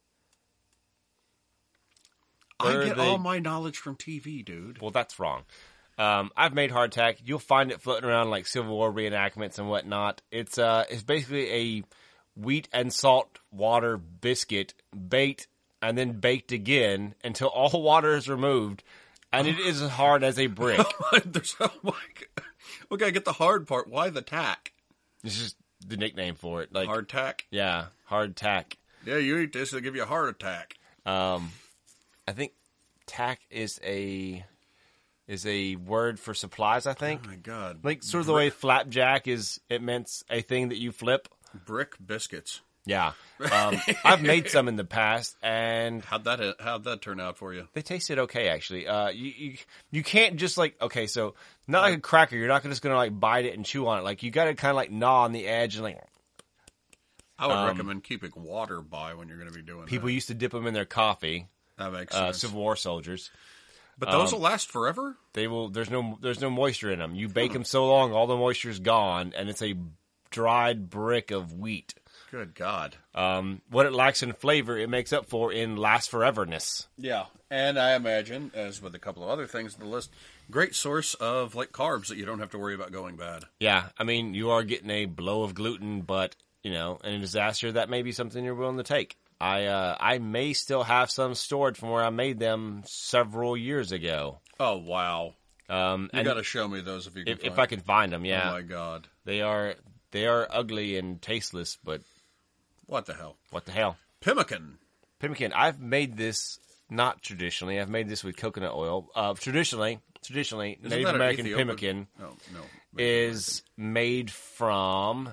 [SPEAKER 1] I get all my knowledge from TV, dude.
[SPEAKER 2] Well, that's wrong. I've made hardtack. You'll find it floating around like Civil War reenactments and whatnot. It's basically a wheat and salt water biscuit baked and then baked again until all water is removed, and it is as hard as a brick.
[SPEAKER 1] Okay, I get the hard part. Why the tack?
[SPEAKER 2] It's just the nickname for it. Like
[SPEAKER 1] hardtack?
[SPEAKER 2] Yeah, hardtack.
[SPEAKER 1] Yeah, you eat this, they'll give you a heart attack.
[SPEAKER 2] I think tack is a word for supplies, I think.
[SPEAKER 1] Oh my god.
[SPEAKER 2] Like sort of the way flapjack it meant a thing that you flip.
[SPEAKER 1] Brick biscuits.
[SPEAKER 2] Yeah. I've made some in the past, and
[SPEAKER 1] how'd that turn out for you?
[SPEAKER 2] They tasted okay, actually. You can't just so not like a cracker. You're not just gonna like bite it and chew on it. Like you got to kind of like gnaw on the edge and like.
[SPEAKER 1] I would recommend keeping water by when you're going to be doing.
[SPEAKER 2] People used to dip them in their coffee.
[SPEAKER 1] That makes sense.
[SPEAKER 2] Civil War soldiers.
[SPEAKER 1] But those will last forever?
[SPEAKER 2] They will. There's no moisture in them. You bake them so long, all the moisture is gone, and it's a dried brick of wheat.
[SPEAKER 1] Good God.
[SPEAKER 2] What it lacks in flavor, it makes up for in last foreverness.
[SPEAKER 1] Yeah, and I imagine, as with a couple of other things on the list, great source of like carbs that you don't have to worry about going bad.
[SPEAKER 2] Yeah, I mean, you are getting a blow of gluten, but, you know, in a disaster, that may be something you're willing to take. I may still have some stored from where I made them several years ago.
[SPEAKER 1] Oh, wow. You
[SPEAKER 2] and
[SPEAKER 1] got to show me those if you can.
[SPEAKER 2] if I can find them, yeah.
[SPEAKER 1] Oh my God,
[SPEAKER 2] They are ugly and tasteless, but
[SPEAKER 1] what the hell?
[SPEAKER 2] what the hell?
[SPEAKER 1] Pemmican.
[SPEAKER 2] Pemmican. I've made this not traditionally. I've made this with coconut oil. Traditionally,
[SPEAKER 1] Isn't
[SPEAKER 2] Native
[SPEAKER 1] that an
[SPEAKER 2] American
[SPEAKER 1] Ethiopian-
[SPEAKER 2] pemmican
[SPEAKER 1] Oh no,
[SPEAKER 2] is made from.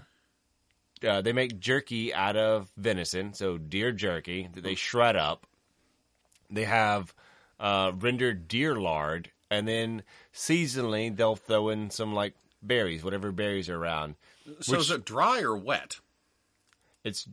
[SPEAKER 2] They make jerky out of venison, so deer jerky that they shred up. They have rendered deer lard, and then seasonally they'll throw in some like berries, whatever berries are around.
[SPEAKER 1] So is it dry or wet?
[SPEAKER 2] It's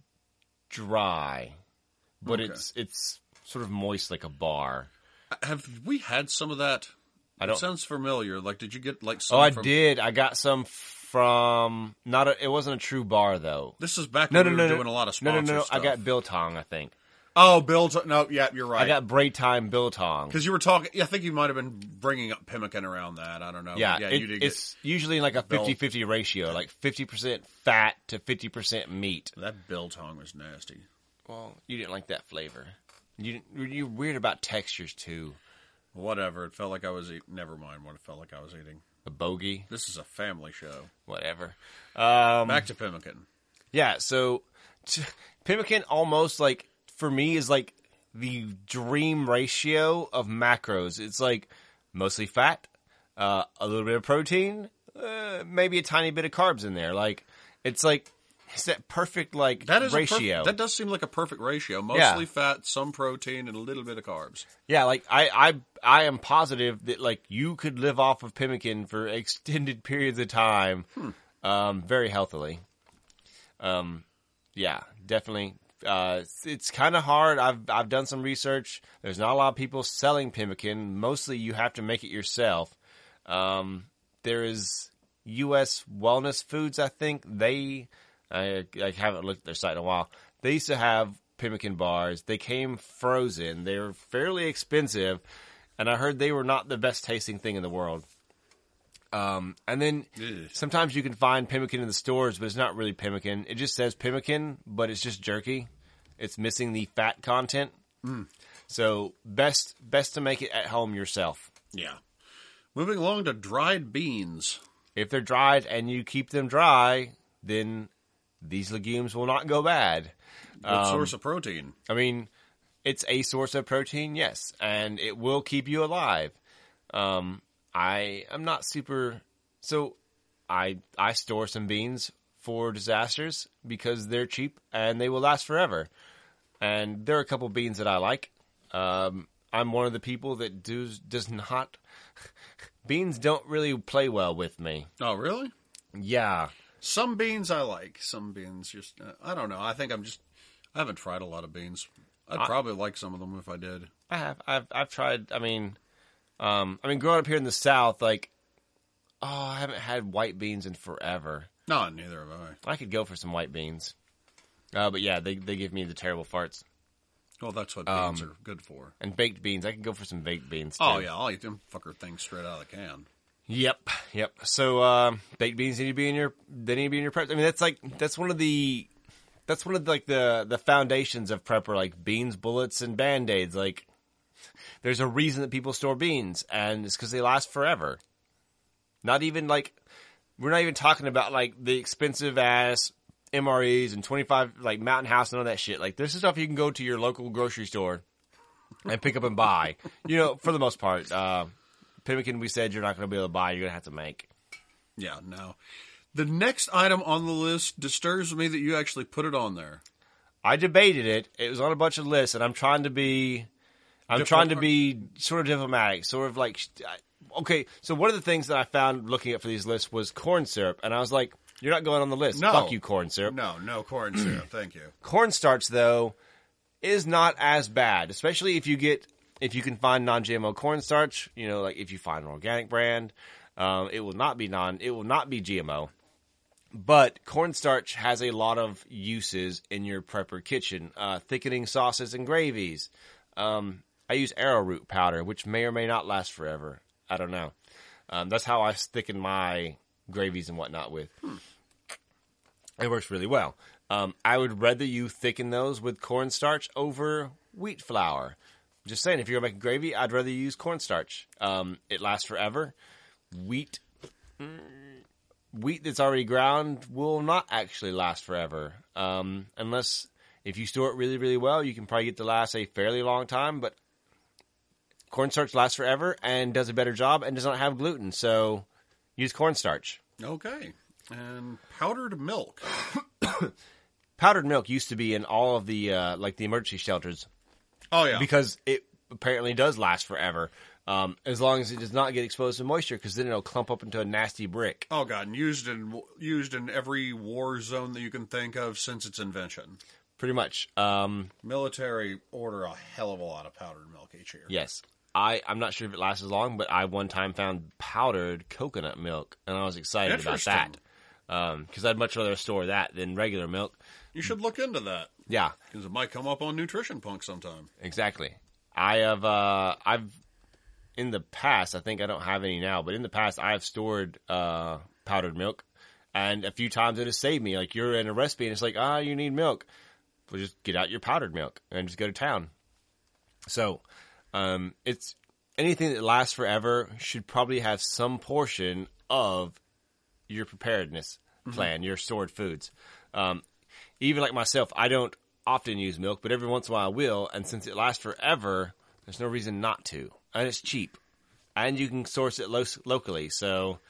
[SPEAKER 2] dry, but
[SPEAKER 1] Okay.
[SPEAKER 2] it's sort of moist like a bar.
[SPEAKER 1] Have we had some of that?
[SPEAKER 2] I don't-
[SPEAKER 1] It sounds familiar. Like, did you get like some?
[SPEAKER 2] Oh, I
[SPEAKER 1] from...
[SPEAKER 2] did. I got some from it wasn't a true bar though.
[SPEAKER 1] This is back
[SPEAKER 2] No,
[SPEAKER 1] when
[SPEAKER 2] no,
[SPEAKER 1] we
[SPEAKER 2] no,
[SPEAKER 1] were doing a lot of
[SPEAKER 2] no,
[SPEAKER 1] sponsor
[SPEAKER 2] no.
[SPEAKER 1] stuff.
[SPEAKER 2] I got Biltong, I think.
[SPEAKER 1] Oh, no, yeah, you're right.
[SPEAKER 2] I got Braytime Biltong.
[SPEAKER 1] Because you were talking, yeah, I think you might have been bringing up pemmican around that. I don't know.
[SPEAKER 2] Yeah,
[SPEAKER 1] you did
[SPEAKER 2] it's usually like a 50-50 ratio, like 50% fat to 50% meat.
[SPEAKER 1] get that biltong was nasty.
[SPEAKER 2] Well, you didn't like that flavor. You're weird about textures too.
[SPEAKER 1] Whatever. It felt like I was eating. Never mind what it felt like I was eating.
[SPEAKER 2] A bogey,
[SPEAKER 1] This is a family show.
[SPEAKER 2] whatever.
[SPEAKER 1] Back to pemmican.
[SPEAKER 2] Yeah, so pemmican almost like for me is like the dream ratio of macros. It's like mostly fat, a little bit of protein, maybe a tiny bit of carbs in there. Like it's that perfect like
[SPEAKER 1] That is
[SPEAKER 2] ratio.
[SPEAKER 1] that does seem like a perfect ratio. Mostly fat, some protein, and a little bit of carbs.
[SPEAKER 2] Yeah, like I am positive that like you could live off of pemmican for extended periods of time, very healthily. Yeah, definitely. It's kind of hard. I've done some research. There's not a lot of people selling pemmican. Mostly, you have to make it yourself. There is U.S. Wellness Foods. I think I haven't looked at their site in a while. They used to have pemmican bars. They came frozen. They were fairly expensive, and I heard they were not the best tasting thing in the world. And then
[SPEAKER 1] Ugh.
[SPEAKER 2] sometimes you can find pemmican in the stores, but it's not really pemmican. It just says pemmican, but it's just jerky. It's missing the fat content. So best to make it at home yourself.
[SPEAKER 1] Yeah. Moving along to dried beans.
[SPEAKER 2] If they're dried and you keep them dry, then these legumes will not go bad.
[SPEAKER 1] What source of protein?
[SPEAKER 2] I mean, it's a source of protein, yes, and it will keep you alive. I am not super... So, I store some beans for disasters because they're cheap and they will last forever. And there are a couple beans that I like. I'm one of the people that does not... Beans don't really play well with me.
[SPEAKER 1] Oh, really?
[SPEAKER 2] Yeah.
[SPEAKER 1] Some beans I like. Some beans just... I don't know. I think I haven't tried a lot of beans. I'd probably like some of them if I did.
[SPEAKER 2] I have. I've tried. I mean, growing up here in the South, like, I haven't had white beans in forever.
[SPEAKER 1] No, neither have I.
[SPEAKER 2] I could go for some white beans. But yeah, they give me the terrible farts.
[SPEAKER 1] Well, that's what beans are good for.
[SPEAKER 2] And baked beans. I can go for some baked beans, too.
[SPEAKER 1] Oh, yeah. I'll eat them fucker things straight out of the can.
[SPEAKER 2] Yep. So, baked beans need to be in your prep. I mean, that's one of the foundations of prepper, like beans, bullets, and Band-Aids. Like, there's a reason that people store beans, and it's because they last forever. Not even, like, we're not even talking about, like, the expensive-ass MREs and 25, like, Mountain House and all that shit. Like, this is stuff you can go to your local grocery store and pick up and buy. You know, for the most part. Pemmican, we said you're not going to be able to buy. You're going to have to make.
[SPEAKER 1] Yeah, no. The next item on the list disturbs me that you actually put it on there.
[SPEAKER 2] I debated it. It was on a bunch of lists, and I'm trying to be sort of diplomatic, sort of like, okay. So one of the things that I found looking up for these lists was corn syrup, and I was like, you're not going on the list.
[SPEAKER 1] No.
[SPEAKER 2] Fuck you, corn syrup.
[SPEAKER 1] No corn syrup. Thank you.
[SPEAKER 2] Cornstarch, though, is not as bad, especially if you can find non-GMO cornstarch. You know, like if you find an organic brand, it will not be GMO. But cornstarch has a lot of uses in your prepper kitchen. Thickening sauces and gravies. I use arrowroot powder, which may or may not last forever. I don't know. That's how I thicken my gravies and whatnot with. It works really well. I would rather you thicken those with cornstarch over wheat flour. Just saying, if you're going to make gravy, I'd rather use cornstarch. It lasts forever. Wheat that's already ground will not actually last forever. Unless, if you store it really, really well, you can probably get to last a fairly long time. But cornstarch lasts forever and does a better job and does not have gluten. So use cornstarch.
[SPEAKER 1] Okay. And powdered milk.
[SPEAKER 2] Powdered milk used to be in all of the like the emergency shelters.
[SPEAKER 1] Oh, yeah.
[SPEAKER 2] Because it apparently does last forever. As long as it does not get exposed to moisture, because then it'll clump up into a nasty brick.
[SPEAKER 1] Oh, God. And used in every war zone that you can think of since its invention.
[SPEAKER 2] Pretty much.
[SPEAKER 1] Military order a hell of a lot of powdered milk each year.
[SPEAKER 2] Yes. I'm not sure if it lasts as long, but I one time found powdered coconut milk, and I was excited about that. Because I'd much rather store that than regular milk.
[SPEAKER 1] You should look into that.
[SPEAKER 2] Yeah.
[SPEAKER 1] Because it might come up on Nutrition Punk sometime.
[SPEAKER 2] Exactly. I've in the past, I think I don't have any now, but in the past I have stored powdered milk, and a few times it has saved me. Like, you're in a recipe and it's like, you need milk. Well, just get out your powdered milk and just go to town. So, it's anything that lasts forever should probably have some portion of your preparedness plan, your stored foods. Even like myself, I don't often use milk, but every once in a while I will. And since it lasts forever, there's no reason not to. And it's cheap. And you can source it locally. So,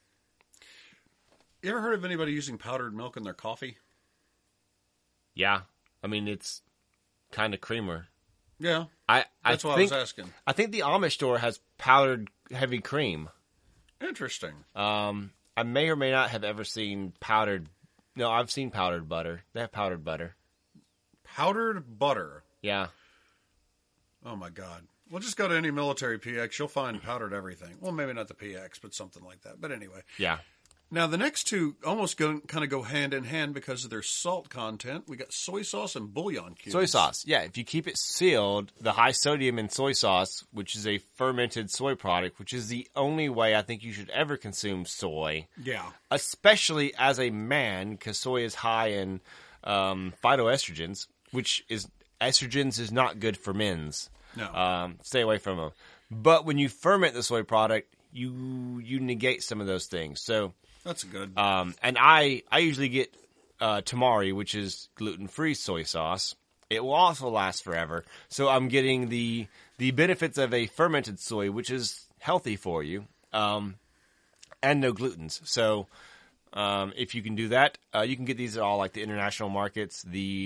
[SPEAKER 1] you ever heard of anybody using powdered milk in their coffee?
[SPEAKER 2] Yeah. I mean, it's kind of creamer.
[SPEAKER 1] Yeah. That's what I was asking.
[SPEAKER 2] I think the Amish store has powdered heavy cream.
[SPEAKER 1] Interesting.
[SPEAKER 2] I may or may not have ever seen powdered. No, I've seen powdered butter. They have powdered butter.
[SPEAKER 1] Powdered butter?
[SPEAKER 2] Yeah.
[SPEAKER 1] Oh, my God. Well, just go to any military PX. You'll find powdered everything. Well, maybe not the PX, but something like that. But anyway.
[SPEAKER 2] Yeah.
[SPEAKER 1] Now, the next two almost kind of go hand in hand because of their salt content. We got soy sauce and bouillon cubes.
[SPEAKER 2] Soy sauce. Yeah, if you keep it sealed, the high sodium in soy sauce, which is a fermented soy product, which is the only way I think you should ever consume soy.
[SPEAKER 1] Yeah.
[SPEAKER 2] Especially as a man, because soy is high in phytoestrogens, which is estrogens is not good for men's.
[SPEAKER 1] No.
[SPEAKER 2] Stay away from them. But when you ferment the soy product, you negate some of those things. So
[SPEAKER 1] that's good.
[SPEAKER 2] And I usually get tamari, which is gluten-free soy sauce. It will also last forever. So I'm getting the benefits of a fermented soy, which is healthy for you, and no glutens. So if you can do that, you can get these at all like the international markets.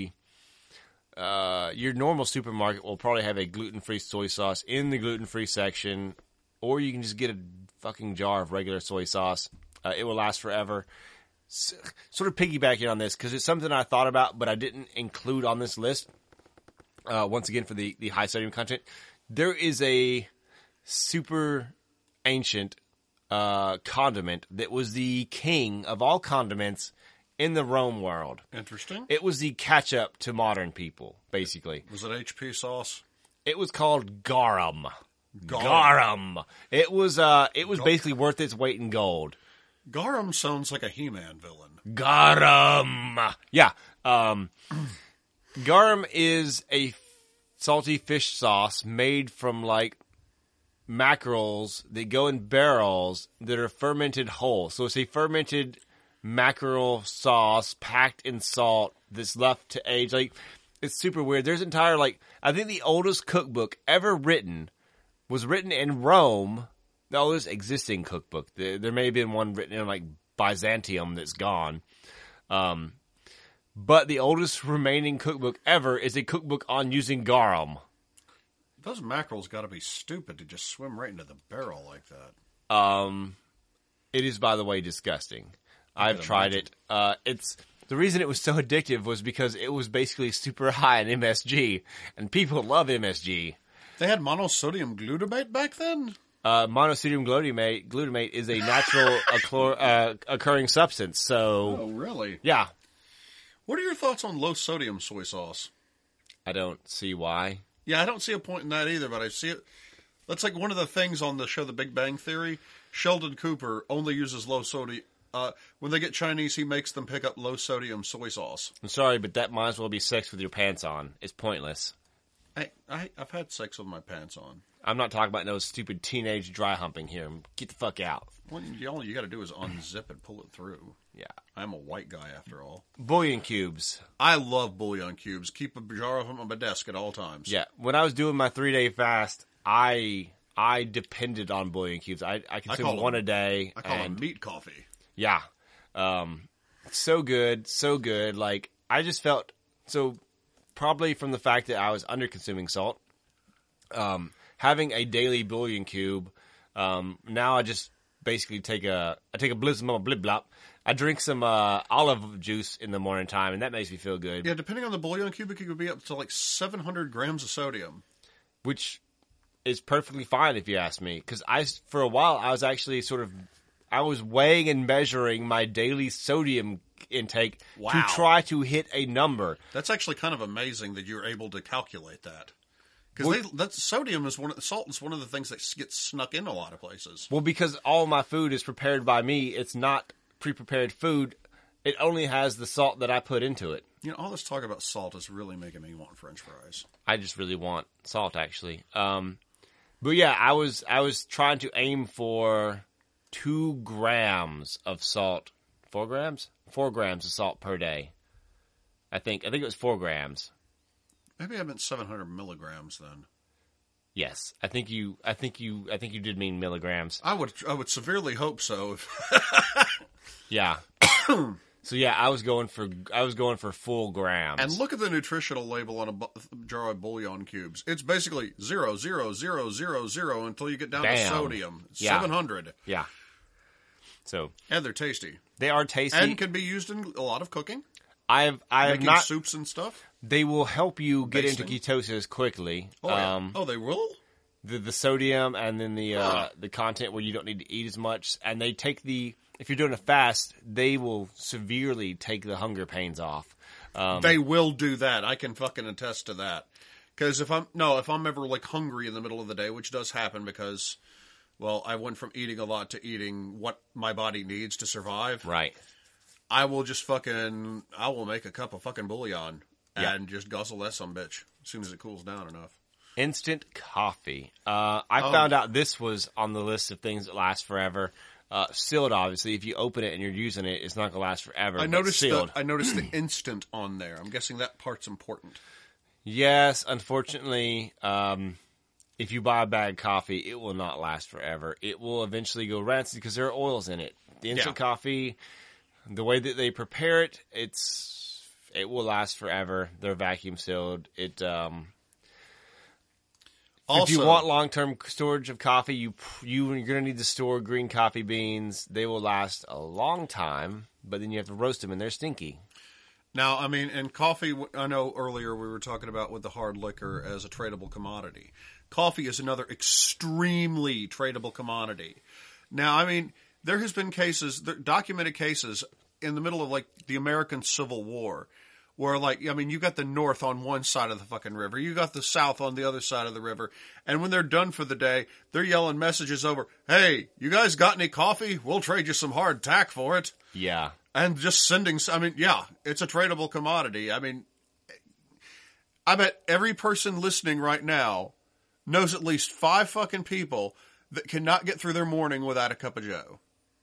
[SPEAKER 2] Your normal supermarket will probably have a gluten-free soy sauce in the gluten-free section, or you can just get a fucking jar of regular soy sauce. It will last forever. Sort of piggybacking on this, because it's something I thought about, but I didn't include on this list. Once again, for the high sodium content, there is a super ancient condiment that was the king of all condiments in the Rome world.
[SPEAKER 1] Interesting.
[SPEAKER 2] It was the catch-up to modern people, basically.
[SPEAKER 1] Was it HP sauce?
[SPEAKER 2] It was called garum. Garum. It was basically worth its weight in gold.
[SPEAKER 1] Garum sounds like a He-Man villain.
[SPEAKER 2] Garum. Yeah. Garum is a salty fish sauce made from like mackerels that go in barrels that are fermented whole. So it's a fermented mackerel sauce packed in salt that's left to age. Like, it's super weird. There's entire, like, I think the oldest cookbook ever written was written in Rome. The oldest existing cookbook. There may have been one written in, like, Byzantium that's gone. But the oldest remaining cookbook ever is a cookbook on using garum.
[SPEAKER 1] Those mackerels got to be stupid to just swim right into the barrel like that.
[SPEAKER 2] It is, by the way, disgusting. I've tried it. It's the reason it was so addictive was because it was basically super high in MSG, and people love MSG.
[SPEAKER 1] They had monosodium glutamate back then?
[SPEAKER 2] Monosodium glutamate is a natural occurring substance. So,
[SPEAKER 1] Oh, really?
[SPEAKER 2] yeah,
[SPEAKER 1] What are your thoughts on low sodium soy sauce?
[SPEAKER 2] I don't see why.
[SPEAKER 1] Yeah, I don't see a point in that either, but I see it. That's like one of the things on the show The Big Bang Theory. Sheldon Cooper only uses low sodium. When they get Chinese, he makes them pick up low sodium soy sauce.
[SPEAKER 2] I'm sorry, but that might as well be sex with your pants on. It's pointless.
[SPEAKER 1] I've had sex with my pants on.
[SPEAKER 2] I'm not talking about no stupid teenage dry humping here. Get the fuck out.
[SPEAKER 1] All you got to do is unzip and pull it through.
[SPEAKER 2] Yeah.
[SPEAKER 1] I'm a white guy after all.
[SPEAKER 2] Bouillon cubes.
[SPEAKER 1] I love bouillon cubes. Keep a jar of them on my desk at all times.
[SPEAKER 2] Yeah. When I was doing my 3-day fast, I depended on bouillon cubes. I consumed one a day.
[SPEAKER 1] I call them meat coffee.
[SPEAKER 2] Yeah. So good. So good. Like, I just felt so probably from the fact that I was under consuming salt. Having a daily bouillon cube, now I just basically take a blip blop. I drink some olive juice in the morning time, and that makes me feel good.
[SPEAKER 1] Yeah, depending on the bouillon cube, it could be up to like 700 grams of sodium.
[SPEAKER 2] Which is perfectly fine if you ask me. Because for a while, I was actually I was weighing and measuring my daily sodium intake to try to hit a number.
[SPEAKER 1] That's actually kind of amazing that you're able to calculate that. Because sodium is salt is one of the things that gets snuck in a lot of places.
[SPEAKER 2] Well, because all my food is prepared by me, it's not pre-prepared food. It only has the salt that I put into it.
[SPEAKER 1] You know, all this talk about salt is really making me want French fries.
[SPEAKER 2] I just really want salt, actually. But yeah, I was trying to aim for 2 grams of salt. 4 grams? 4 grams of salt per day. I think it was 4 grams.
[SPEAKER 1] Maybe I meant 700 milligrams then.
[SPEAKER 2] Yes, I think you did mean milligrams.
[SPEAKER 1] I would severely hope so.
[SPEAKER 2] Yeah. So yeah, I was going for full grams.
[SPEAKER 1] And look at the nutritional label on a jar of bouillon cubes. It's basically 0, 0, 0, 0, 0 until you get down to sodium. 700.
[SPEAKER 2] Yeah. So.
[SPEAKER 1] And they're tasty.
[SPEAKER 2] They are tasty.
[SPEAKER 1] And can be used in a lot of cooking.
[SPEAKER 2] I have
[SPEAKER 1] Making
[SPEAKER 2] not
[SPEAKER 1] soups and stuff.
[SPEAKER 2] They will help you get
[SPEAKER 1] Basting.
[SPEAKER 2] into ketosis quickly.
[SPEAKER 1] Oh, yeah. They will?
[SPEAKER 2] The sodium and then the content where you don't need to eat as much. And they take if you're doing a fast, they will severely take the hunger pains off.
[SPEAKER 1] They will do that. I can fucking attest to that. Because if I'm ever like hungry in the middle of the day, which does happen because, well, I went from eating a lot to eating what my body needs to survive.
[SPEAKER 2] Right.
[SPEAKER 1] I will make a cup of fucking bouillon and just guzzle that sumbitch as soon as it cools down enough.
[SPEAKER 2] Instant coffee. I found out this was on the list of things that last forever. Sealed, obviously. If you open it and you're using it, it's not going to last forever.
[SPEAKER 1] I noticed
[SPEAKER 2] sealed.
[SPEAKER 1] I noticed the instant on there. I'm guessing that part's important.
[SPEAKER 2] Yes, unfortunately, if you buy a bag of coffee, it will not last forever. It will eventually go rancid because there are oils in it. The instant coffee, the way that they prepare it, it will last forever. They're vacuum sealed. Also, if you want long-term storage of coffee, you're going to need to store green coffee beans. They will last a long time, but then you have to roast them, and they're stinky.
[SPEAKER 1] Now, I mean, in coffee, I know earlier we were talking about with the hard liquor as a tradable commodity. Coffee is another extremely tradable commodity. Now, I mean, there has been documented cases in the middle of, like, the American Civil War where, like, I mean, you got the North on one side of the fucking river. You got the South on the other side of the river. And when they're done for the day, they're yelling messages over, hey, you guys got any coffee? We'll trade you some hardtack for it.
[SPEAKER 2] Yeah.
[SPEAKER 1] And just it's a tradable commodity. I mean, I bet every person listening right now knows at least 5 fucking people that cannot get through their morning without a cup of joe.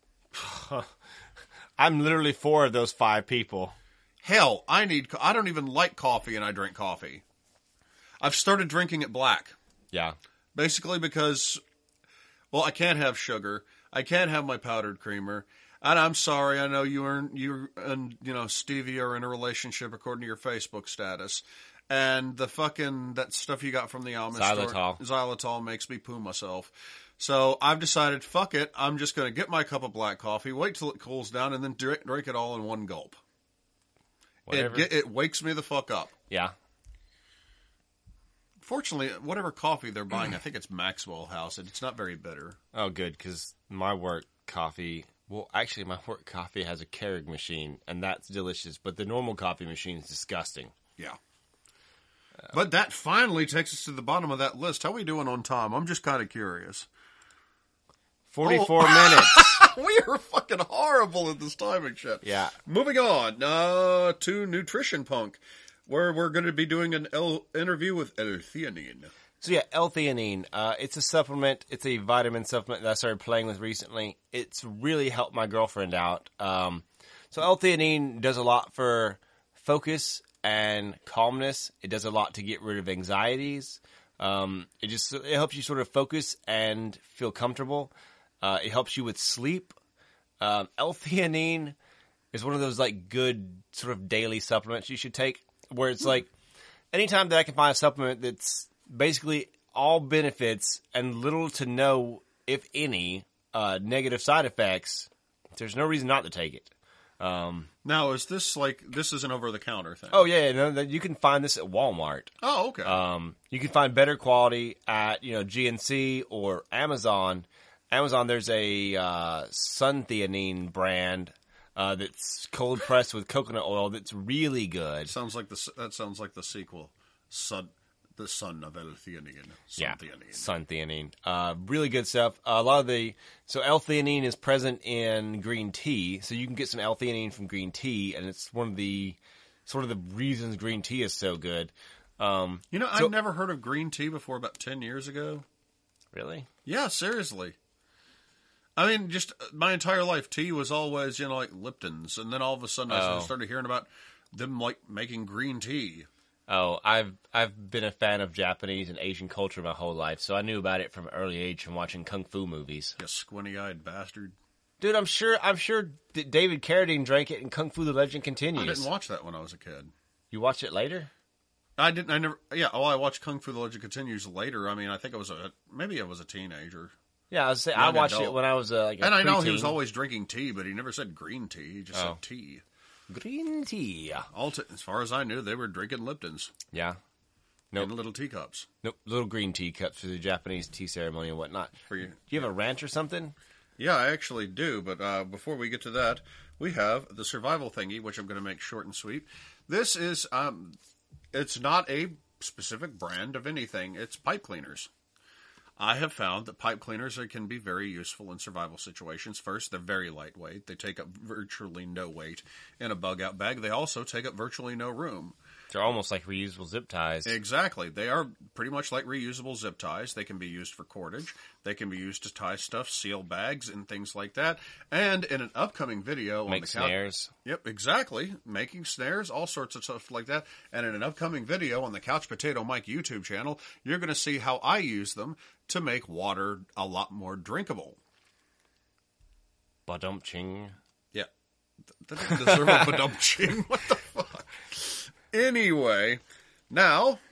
[SPEAKER 2] I'm literally 4 of those 5 people.
[SPEAKER 1] Hell, I don't even like coffee and I drink coffee. I've started drinking it black.
[SPEAKER 2] Yeah.
[SPEAKER 1] Basically because, well, I can't have sugar. I can't have my powdered creamer. And I'm sorry, I know you and Stevie are in a relationship according to your Facebook status. And that stuff you got from the Amish store, xylitol, makes me poo myself. So I've decided, fuck it, I'm just going to get my cup of black coffee, wait till it cools down, and then drink it all in one gulp. It wakes me the fuck up.
[SPEAKER 2] Yeah.
[SPEAKER 1] Fortunately, whatever coffee they're buying, I think it's Maxwell House, and it's not very bitter.
[SPEAKER 2] Oh, good, because my work coffee... Well, actually, my work coffee has a Keurig machine, and that's delicious. But the normal coffee machine is disgusting.
[SPEAKER 1] Yeah. But that finally takes us to the bottom of that list. How are we doing on time? I'm just kind of curious.
[SPEAKER 2] 44 minutes.
[SPEAKER 1] We are fucking horrible at this timing shit.
[SPEAKER 2] Yeah.
[SPEAKER 1] Moving on to Nutrition Punk, where we're going to be doing an interview with L-theanine.
[SPEAKER 2] So yeah, L-theanine. It's a supplement. It's a vitamin supplement that I started playing with recently. It's really helped my girlfriend out. So L-theanine does a lot for focus and calmness. It does a lot to get rid of anxieties. It helps you sort of focus and feel comfortable. It helps you with sleep. L-theanine is one of those like good sort of daily supplements you should take, where it's like anytime that I can find a supplement that's basically all benefits and little to no, if any, negative side effects, there's no reason not to take it.
[SPEAKER 1] Now, is this this is an over-the-counter thing?
[SPEAKER 2] Oh, yeah, no, you can find this at Walmart.
[SPEAKER 1] Oh, okay.
[SPEAKER 2] You can find better quality at, GNC or Amazon. Amazon, there's a Suntheanine brand that's cold pressed with coconut oil that's really good.
[SPEAKER 1] That sounds like the sequel, the son of L-theanine.
[SPEAKER 2] Yeah, Suntheanine. Really good stuff. So L-theanine is present in green tea, so you can get some L-theanine from green tea, and it's one of the sort of the reasons green tea is so good.
[SPEAKER 1] I've never heard of green tea before about 10 years ago.
[SPEAKER 2] Really?
[SPEAKER 1] Yeah, seriously. I mean, just my entire life, tea was always, like Lipton's, and then all of a sudden I started hearing about them, making green tea.
[SPEAKER 2] Oh, I've been a fan of Japanese and Asian culture my whole life, so I knew about it from an early age from watching kung fu movies.
[SPEAKER 1] You squinty-eyed bastard.
[SPEAKER 2] Dude, I'm sure that David Carradine drank it in Kung Fu: The Legend Continues.
[SPEAKER 1] I didn't watch that when I was a kid.
[SPEAKER 2] You watched it later?
[SPEAKER 1] I didn't. I never. Yeah. Oh, I watched Kung Fu: The Legend Continues later. I mean, I think maybe I was a teenager.
[SPEAKER 2] Yeah, I was saying I watched it when I was
[SPEAKER 1] and I know he was always drinking tea, but he never said green tea. He just said tea.
[SPEAKER 2] Green tea.
[SPEAKER 1] As far as I knew, they were drinking Lipton's.
[SPEAKER 2] Yeah.
[SPEAKER 1] Nope. In little teacups.
[SPEAKER 2] Nope, little green teacups for the Japanese tea ceremony and whatnot.
[SPEAKER 1] For you.
[SPEAKER 2] Do you have a rant or something?
[SPEAKER 1] Yeah, I actually do, but before we get to that, we have the survival thingy, which I'm going to make short and sweet. This is, it's not a specific brand of anything. It's pipe cleaners. I have found that pipe cleaners can be very useful in survival situations. First, they're very lightweight. They take up virtually no weight in a bug-out bag. They also take up virtually no room.
[SPEAKER 2] They're almost like reusable zip ties.
[SPEAKER 1] Exactly. They are pretty much like reusable zip ties. They can be used for cordage. They can be used to tie stuff, seal bags, and things like that. And in an upcoming video...
[SPEAKER 2] Make snares.
[SPEAKER 1] Yep, exactly. Making snares, all sorts of stuff like that. And in an upcoming video on the Couch Potato Mike YouTube channel, you're going to see how I use them to make water a lot more drinkable.
[SPEAKER 2] Ba-dum-ching.
[SPEAKER 1] Yeah. That doesn't deserve a ba-dum-ching. What the fuck? Anyway, now,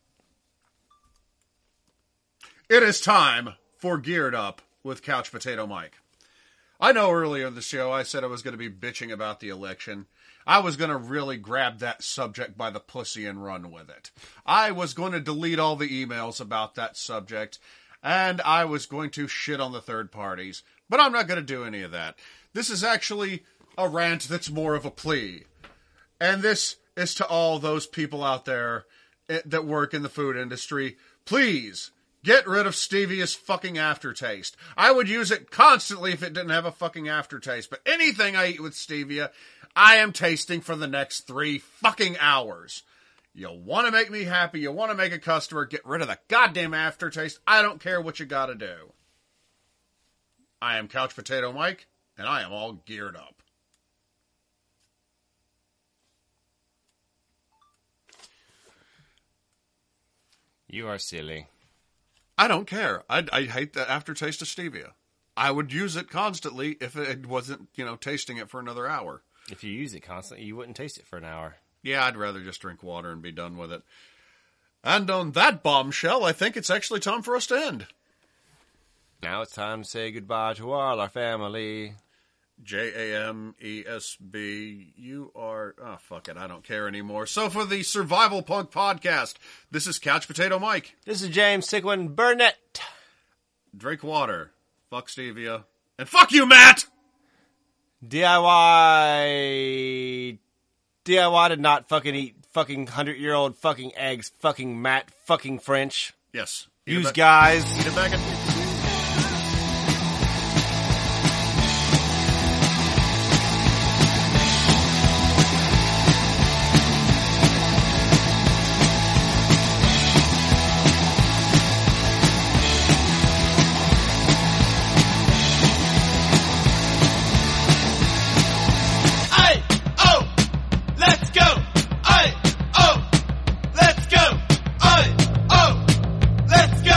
[SPEAKER 1] it is time for Geared Up with Couch Potato Mike. I know earlier in the show I said I was going to be bitching about the election. I was going to really grab that subject by the pussy and run with it. I was going to delete all the emails about that subject, and I was going to shit on the third parties. But I'm not going to do any of that. This is actually a rant that's more of a plea. And this is to all those people out there that work in the food industry. Please, get rid of stevia's fucking aftertaste. I would use it constantly if it didn't have a fucking aftertaste. But anything I eat with stevia, I am tasting for the next 3 fucking hours. You want to make me happy, you want to make a customer, get rid of the goddamn aftertaste. I don't care what you gotta do. I am Couch Potato Mike, and I am all geared up.
[SPEAKER 2] You are silly.
[SPEAKER 1] I don't care. I hate the aftertaste of stevia. I would use it constantly if it wasn't, tasting it for another hour.
[SPEAKER 2] If you use it constantly, you wouldn't taste it for an hour.
[SPEAKER 1] Yeah, I'd rather just drink water and be done with it. And on that bombshell, I think it's actually time for us to end.
[SPEAKER 2] Now it's time to say goodbye to all our family.
[SPEAKER 1] JAMESB. You are... Oh, fuck it. I don't care anymore. So for the Survival Punk Podcast, this is Couch Potato Mike.
[SPEAKER 2] This is James Sigwin Burnett.
[SPEAKER 1] Drink water. Fuck Stevia. And fuck you, Matt!
[SPEAKER 2] DIY did not fucking eat fucking 100-year-old fucking eggs, fucking Matt, fucking French.
[SPEAKER 1] Yes.
[SPEAKER 2] Use guys.
[SPEAKER 1] Eat a bag of...